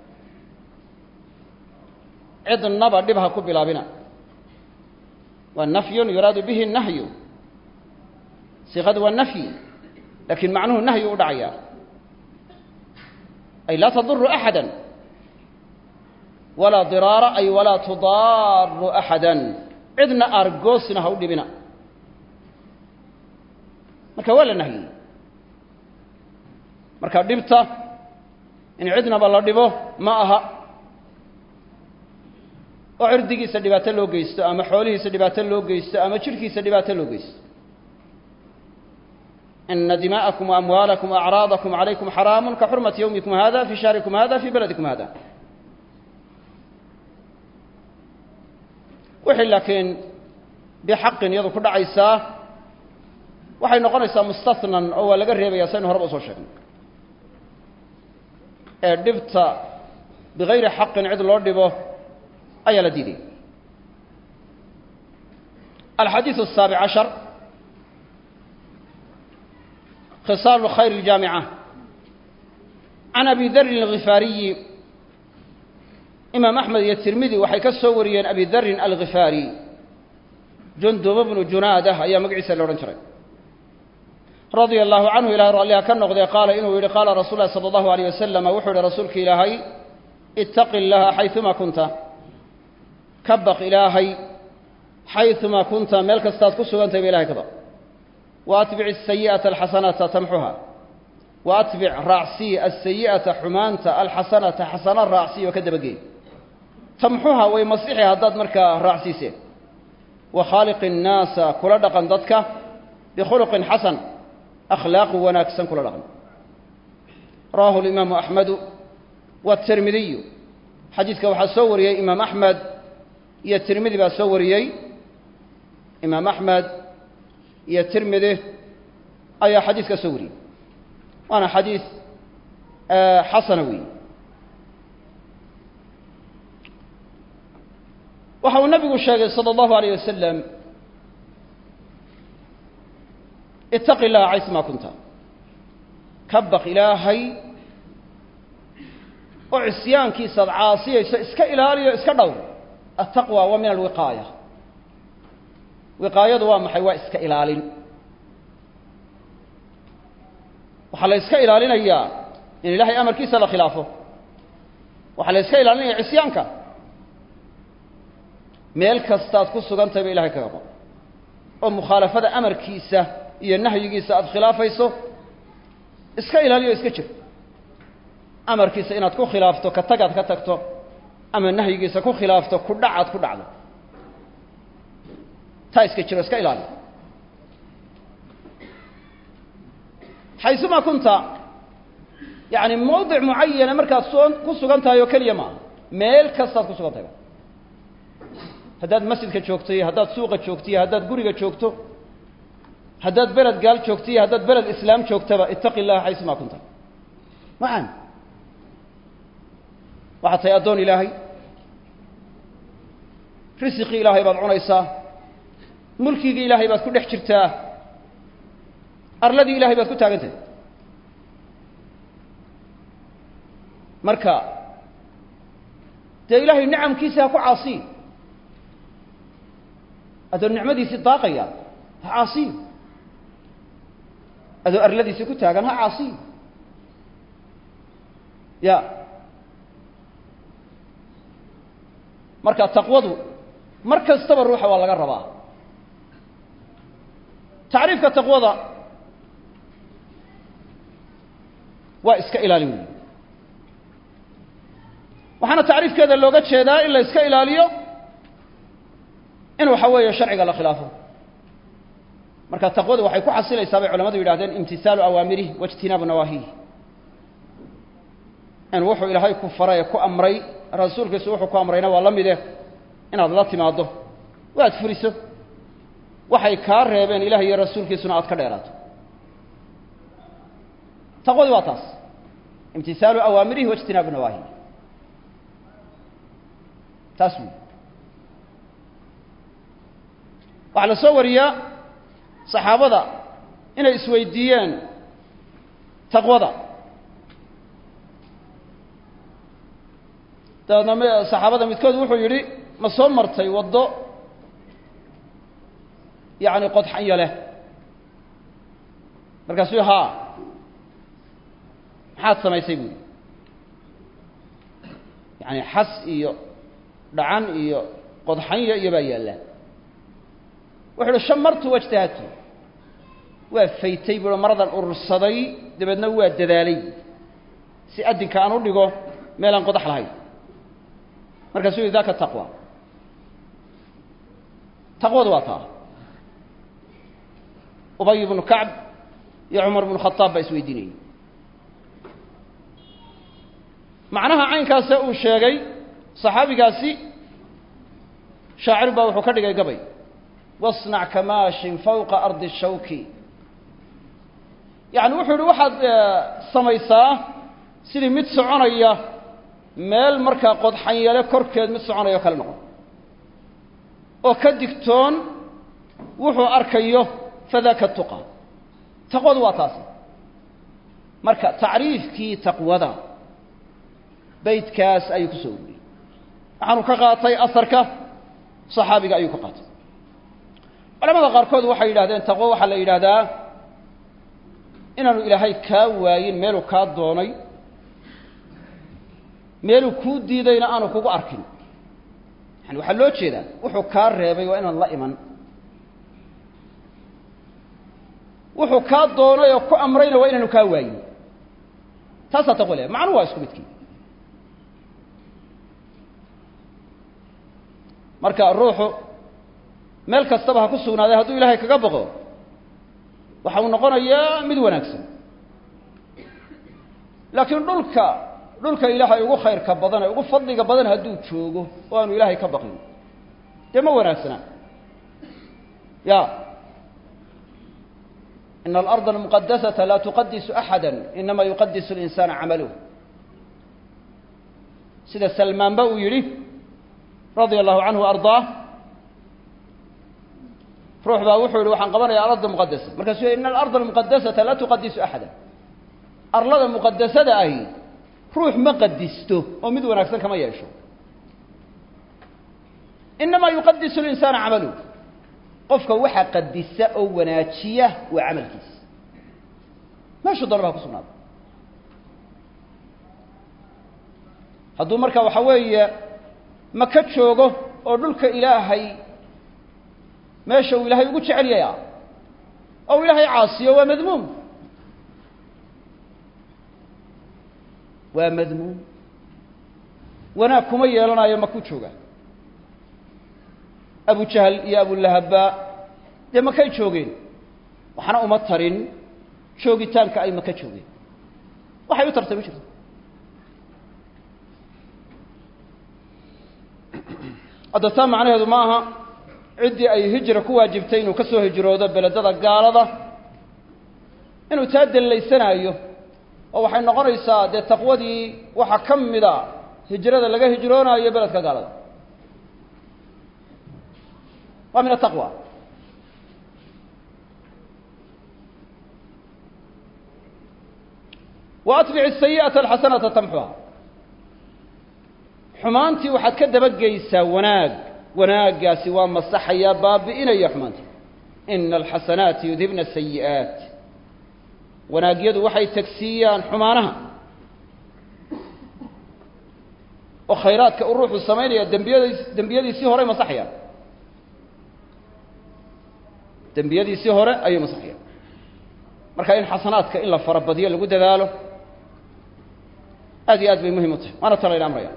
عد النبى دبها كبلا بنا والنفي يراد به النهي صيغة والنفي لكن معناه النهي أدعيا أي لا تضر أحدا ولا ضرار أي ولا تضار أحدا عدنا أرجوسنا هودي بنا marka wala nahi marka dhibta in cidna bal dhibo ma aha oo cirdigiisa dhibaato loo geysto ama xoolihiisa dhibaato loo geysto ama jirkiisa dhibaato loo geysto inna dima'akum wa amwalakum wa a'radakum alaykum haramun ka hurmati yawmikum hadha fi shahrikum hadha fi baladikum hadha wixii laakiin bihaqqin yadu ku dhacaysa waxay noqonaysaa mustathnan oo waa laga reebaya saynu horba soo sheegnay ee dhibta bigayri haqqin cid loo dhibo ayaa la diiday الحديث السابع عشر خصال خير الجامعة عن أبي ذر الغفاري إمام أحمد الترمذي وحي كسوريا أبي ذر الغفاري جندب بن جنادة أي مقعس اللورنشري رضي الله عنه إلى رأيها كالنقضي قال إنه قال رسول الله صلى الله عليه وسلم وحول رسولك إلهي اتق الله حيثما كنت كبق إلهي حيثما كنت ملك استاذ كسو أنت بإلهي كذا وأتبع السيئة الحسنة تمحها وأتبع رأسي السيئة حمانة الحسنة حسنة الرأسي وكذا بقي تمحها ويمسيحها ضد مركا رأسي سي وخالق الناس كل دقا ضدك بخلق حسن أخلاق وناكسا كل رغم راه الإمام أحمد والترمذي حديثك وحسور يا إمام أحمد يا الترمذي بسور يا إمام أحمد يا الترمذي أي حديثك سوري وأنا حديث حسنوي وحو النبي الشيخ صلى الله عليه وسلم اتق الله حيثما كنت كبق إلهي وعصيان كيسا عاصية اسك إلهي اسك دور التقوى ومن الوقاية وقاية دوام حيوى اسك إلهي وحال اسك إلهي إياه إن إلهي أمر كيسا لخلافه وحال اسك إلهي عصيانك ميلك استاذ كسو قمت بإلهي كغبا ومخالفة أمر كيسا iyo nahyigiisa aad khilaafayso iska ilaaliyo iska jir amarkiisa inaad ku khilaafto ka tagad ka tagto ama nahyigiisa ku khilaafto ku dhacad ku dhacdo taa iska jir iska ilaali حيثما كنت يعني موضع معين markaad ku sugan tahay oo kaliya ma meel kasta ku sugan tahay hadaad masjidka joogtay hadaad suuqa joogtay hadaad guriga joogto هداد بلد قال شوكتي هداد بلد إسلام شوكتبا اتق الله حيث ما كنت معا وحتى يأدون إلهي رزقي إلهي بعد عنيسا ملكي إلهي بعد كل حجرته أرلدي إلهي بعد كل تاقنته مركا ده إلهي النعم كيسا كو عاصي هذا النعمة دي صداقية عاصي هذا الذي سكتها قالها عاصي يا مركز تقوض مركز تبر روحه ولا قربها تعريف كتقوض وإسك إلالي وحنا تعريف كذا اللغة شيدا إلا إسك إلاليو إنه حوية شرعي قال خلافه marka taqwadu waxay ku xasilaysaa bay culimadu yiraahdeen imtisaalu awaamirihi wa ijtinaabu nawaahihi in wuxuu ilaahay ku faray ku amray rasuulkiisu wuxuu ku amrayna waa la mid ah inaad la timaado waad furiso waxay ka reebeen ilaahay iyo rasuulkiisuna aad ka dheeraato taqwadu waa taas imtisaalu awaamirihi wa ijtinaabu nawaahihi taas waxa la soo wariyaa صحابة إن إسويديان تقوضا daadna saxaabada midkood wuxuu yidhi ma soo martay waddo yacni qodxanya leh markaasuu haa maxaad samaysay buuli yacni xas iyo dhacan iyo qodxanya iyo baa yaalla wuxuu uhi shamartu wajtahadtu waa faytay buuhi maradan urursaday dabeedna waa dadaalay si addinka aan u dhigo meelaan qodax lahayn markaasuu yidhi daaka taqwa taqwadu waa taa ubay ibnu kacb iyo cumar ibnu khataab baa isweydiinayey macnaha caynkaase uu sheegay saxaabigaasi shaacir baa wuxuu ka dhigay gabay wasnac kamaashin fawqa ardi shawki yacni wuxuu yihi waxaad samaysaa sidii mid soconaya meel markaa qodxanyale korkeed mid soconaya o kale noqon oo ka digtoon wuxuu arkayo fadaaka tuqa taqwadu waa taasi marka tacriifkii taqwada baydkaas ayuu ku soo uriyey waxaanu ka qaatay asarka saxaabiga ayuu ka qaatay culamada qaarkood waxay yidhahdeen taqwo waxaa la yidhaahdaa inaanu ilaahay kaa waayin meeluu kaa doonay meeluu kuu diidayna aanu kugu arkin yani waxaa loo jeedaa wuxuu kaa reebay waa inaan la iman wuxuu kaa doonay oo ku amrayna waa inaanu kaa waayin taasaa taqwo leeyahay macnuhu waa isku midkii marka ruuxu meel kastaba ha ku sugnaaday hadduu ilaahay kaga baqo waxa uu noqonayaa mid wanaagsan laakiin dhulka ilaahay ugu khayrka badan ee ugu fadliga badan hadduu joogo oo aanu ilaahay ka baqin dee ma wanaagsana ya ina alarda almuqadasata laa tuqadisu axada inama yuqadisu اlinsaana camaluh sida salmaanba uu yidhi radia allahu canhu ardaah ruux baa wuxuu yihi waxaan qabanayaa alarda muqadasa markaasuu yhi ina alarda almuqadasata laa tuqadisu axada arlada muqadasada ahi ruux ma qadisto oo mid wanaagsan kama yeesho inamaa yuqadisu اlinsaana camaluh qofka waxa qadisa oo wanaajiya waa camalkiisa meeshuu doona baa ku sugnaada hadduu marka waxa weeye maka joogo oo dhulka ilaahay meesha uu ilaahay ugu jecel yahay oo uu ilaahay caasiyo waa madmuum waa madmuum wanaag kuma yeelanayo makuu jooga abu jahl iyo abulahabba dee makay joogeen waxna uma tarin joogitaanka ay maka joogeen waxay u tartay ma jirto hadda taa macnaheedu ma aha ciddii ay hijra ku waajibtay inuu ka soo hijroodo beledada gaalada inuu taa dallaysanaayo oo waxay noqonaysaa dee taqwadii waxaa ka mida hijrada laga hijroonaayo beledka gaalada waa min ataqwa wa atbic asayi'ata alxasanata tamxuha xumaantii waxaad ka dabageysaa wanaaggaasi waa masaxayaa baabi'inaya xumaantii ina alxasanaati yudhibna asayi'aat wanaagyadu waxay tagsiiyaan xumaanaha oo khayraadka uu ruuxu samaynaya dembiyadiisii hore masaxayaan dembiyadiisii hore ayay masaxayaan marka in xasanaadka in la farabadiyo lagu dadaalo aad iyo aad bay muhim u tahay waana talayna amraya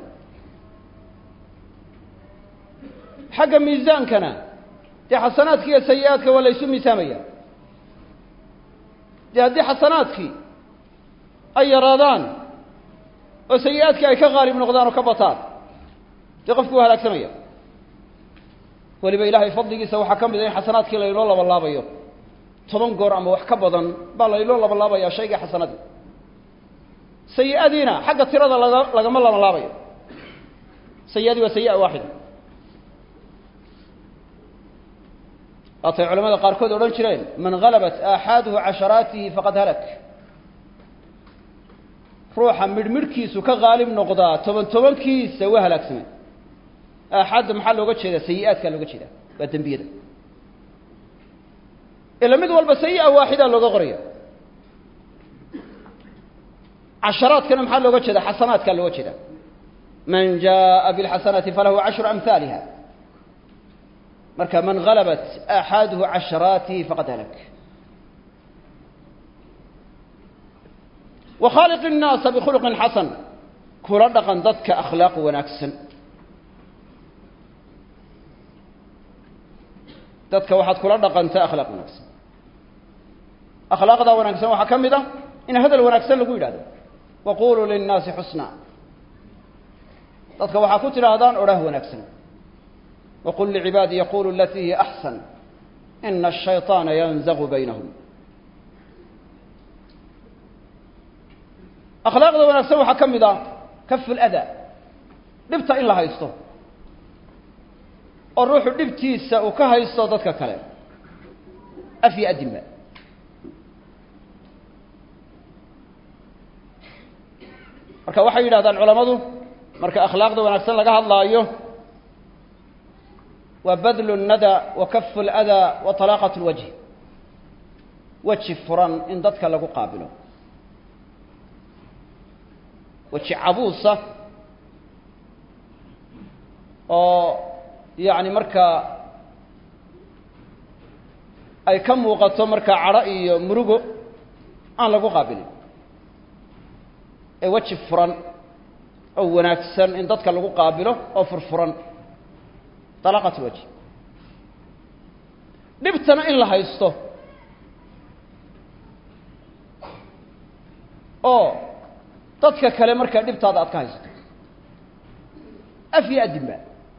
xagga miisaankana dee xasanaadki iyo sayi-aadka waa la ysu miisaamaya dee haddii xasanaadkii ay yaraadaan oo sayi-aadkii ay ka qaalib noqdaan oo ka bataan dee qofku waa halaagsamaya weliba ilaahay fadligiisa waxaa ka mid a in xasanaadkii laynoo labalaabayo 10 goor ama wax ka badan baa laynoo labalaabayaa shayga xasanadii sayi-adiina xagga tirada lagama labalaabayo sayi-adii waa sayi-a waaxida waatay culamada qaarkood odhan jireen man halabat aaxaaduhu casharaatihi faqad halak ruuxa midhmidhkiisu ka qaalib noqdaa tobankiisa waa halaagsamay aaxaadda maxaa looga jeedaa sayi-aadkaa looga jeedaa waa dembiyada ila mid walba sayi-a waaxidaa looga qoraya casharaadkana maxaa looga jeedaa xasanaadkaa looga jeedaa man jaaءa biاlxasanati falahu cashru amhaaliha marka man galabat aaxaaduhu casharaatihi faqad halak وkhاalq الناaس بkhلq xasن kula dhaqan dadka akhlaaq wanaagsan dadka waxaad kula dhaqantaa akhlaaq wanaagsan akhlaaqda wanaagsan waxaa ka mid ah in hadal wanaagsan lagu yidhahdo وquluu للناasi xusnaa dadka waxaa ku tidhaahdaan odhah wanaagsan وqل لcibaadi yqulu اlatي hiy أxsن إna الشhayطاana ynزغ baynahم akhlaaqda wanaagsan waxaa ka mid ah kafu ladaa dhibta in la haysto oo ruuxu dhibtiisa uu ka haysto dadka kale af iyo adinba marka waxay yidhahdaan culammadu marka akhlaaqda wanaagsan laga hadlaayo waa badlu الnada wa kafu اladaa wa طalaaqaة اlwajhi weji furan in dadka lagu qaabilo weji cabuusa oo yacni markaa ay ka muuqato markaa cadho iyo murugo aan lagu qaabilin ee weji furan oo wanaagsan in dadka lagu qaabilo oo furfuran طalaaqat lwajhi dhibtana in la haysto oo dadka kale markaa dhibtaada aad ka haysato af iyo adinba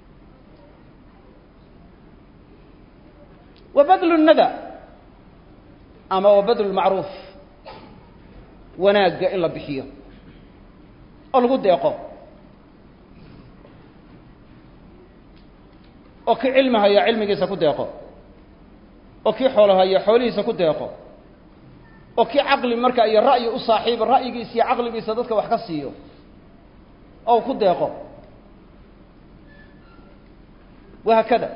wa badlu الnada ama wa badlu اlmacruuf wanaagga in la bixiyo oo lagu deeqo oo kii cilmi haya cilmigiisa ku deeqo oo kii xoolo haya xoolihiisa ku deeqo oo kii caqli marka iyo ra'yi u saaxiiba ra'yigiisa iyo caqligiisa dadka wax ka siiyo oo ku deeqo wahaakada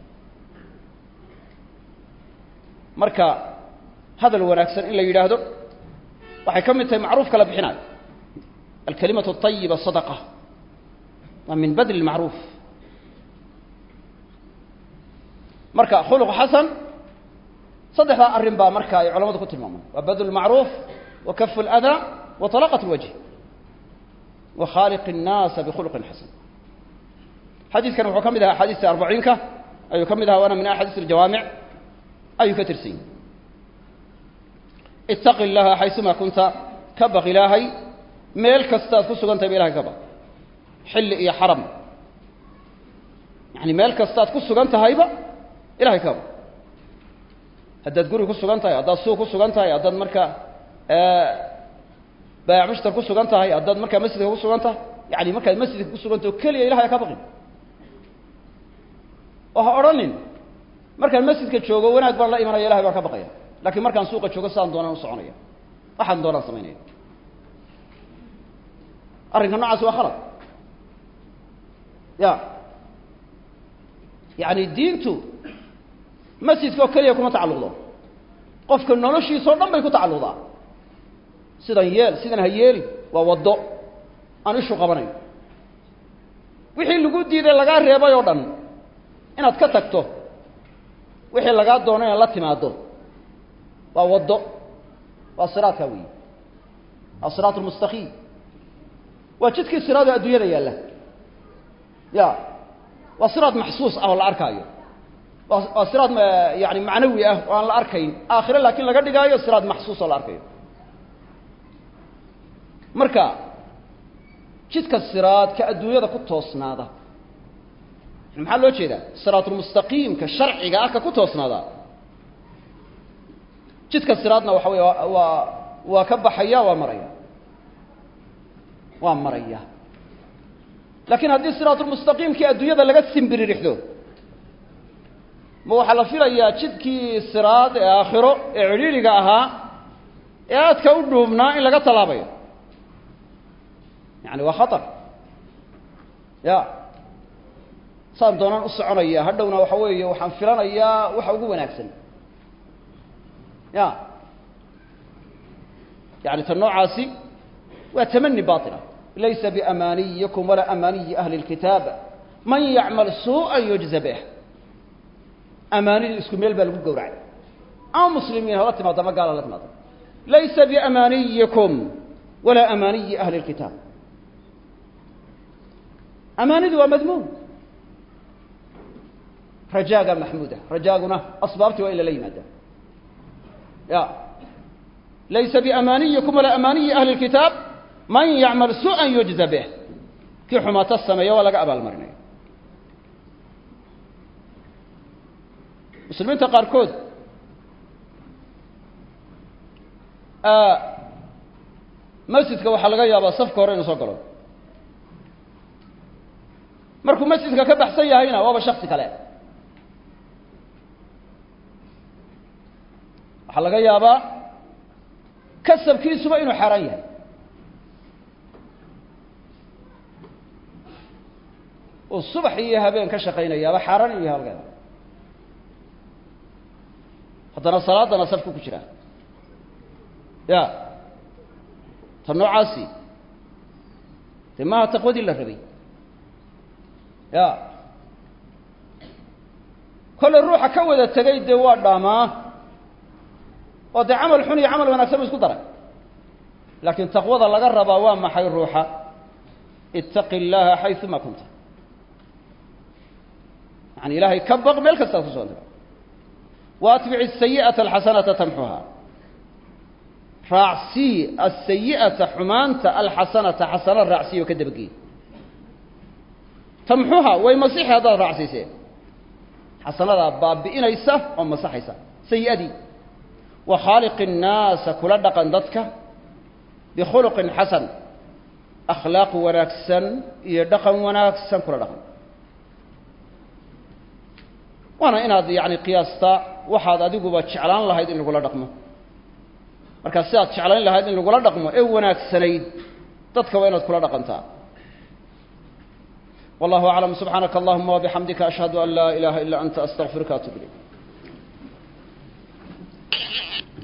marka hadal wanaagsan in la yidhaahdo waxay ka mid tahay macruufka la bixinayo alkalimatu الطayiba صadaqa waa min badli الmacruuf marka khuluq xasan saddexdaa arrin baa marka ay culamadu ku tilmaamaan waa badlu الmacruuf wa kafu اladaa wa طalaaqaة اlwajh wa khaaliq الnaasa bkhulqin xasan xadiidkan wuxuu ka mid ahaa axaadiista arbaciinka ayuu ka mid ahaa waana min axaadiis aljawaamic ayuu ka tirsan yahy itaqi اllaha xaysumaa kunta ka baq ilaahay meel kastaad ku sugan tahay ba ilahay ka baq xilli iyo xaram yani meel kastaad ku sugan tahayba ilahay ka baq haddaad guri ku sugan tahay haddaad suuq ku sugan tahay haddaad markaa baayac mushtar ku sugan tahay haddaad markaa masjidka ku sugan tahay yani markaad masjidka ku sugan tahay o keliya ilahay ka baqin oo ha odhanin markaan masjidka joogo wanaag baan la imanaya ilahay baan ka baqaya lakiin markaan suuqa joogo sidaan doonaan u soconaya waxaan doonaan samaynaya arrinka noocaasi waa khalad ya yani diintu masjidka oo keliya kuma tacalluqdo qofka noloshiisa oo dhan bay ku tacalluqdaa sidan yeel sidan ha yeeli waa waddo aan ishu qabanayn wixii lagu diiday lagaa reebay oo dhan inaad ka tagto wixii lagaa doono inaad la timaado waa waddo waa siraadka weyi waa siraat almustaqiim waa jidkii siraado adduunyada yaalla ya waa siraad maxsuus ah oo la arkaayo waa siraad yani macnawi ah oo aan la arkayn aakhire laakiin laga dhigaayo siraad maxsuus oo la arkayo marka jidka siraadka adduunyada ku toosnaada maxaa loo jeedaa siraatulmustaqiimka sharciga ah ka ku toosnaada jidka siraadna waxa wey waa ka baxaya waa maraya laakiin haddii siraatulmustaqiimkii adduunyada laga simbiririxdo ma waxaa la filayaa jidkii siraad ee aakhiro ee cidhiidhiga ahaa ee aadka u dhuubnaa in laga tallaabayo يعني وخطر يا صار دونان أسعنايا هدونا وحويه وحنفرنايا وحوجو وناكسن يا يعني النوع عاسي وتمني باطلة ليس بأمانيكم ولا أماني أهل الكتاب من يعمل سوءا يجزى به أماني الإسكميل بالقول قورعي أو مسلمين هلت ما قال الله ما ليس بأمانيكم ولا أماني أهل الكتاب أماني ذو مذموم رجاء محمودة رجاءنا أصبابت وإلا لي مادة يا ليس بأمانيكم ولا أماني أهل الكتاب من يعمل سوءا يجزى به كي حماة السماء ولا قابل المرنين مسلمين تقاركود مسجدك waxaa laga yaabaa safka hore inuu soo galo markuu masjidka ka baxsan yahayna waaba shakhsi kale waxaa laga yaabaa kasabkiisuba inuu xaraan yahay oo subax iyo habeen ka shaqeynayaaba xaraan iyo halkan haddana salaadana safku ku jira يا تنوع عاسي ما تقودي إلا الربي يا كل الروح كودة تجيد دوار داما وده عمل حني عمل وانا أكسب اسكو درك لكن تقوض الله قرب وما حي الروح اتق الله حيثما كنت يعني إلهي كبق ملك السلطة واتبع السيئة الحسنة تمحوها رأسي السيئة حمانة الحسنة حسنة الرأسي وكدبقي تمحوها ويمسيح هذا الرأسي سي حسنة باب إنيسة ومسحيسة سيئة دي وخالق الناس كل دقن ضدك بخلق حسن أخلاق وناكسا يدقن وناكسا كل دقن وانا إن هذا يعني قياستا وحاد أدقوا باتشعلان الله يدين كل دقمه marka si aad jeclaan lahayd in lagu la dhaqmo ee wanaagsanayd dadka waa inaad kula dhaqantaa wallahu a'lam subhanaka allahumma wa bihamdika ashhadu an la ilaha illa anta astaghfiruka wa atubu ilayk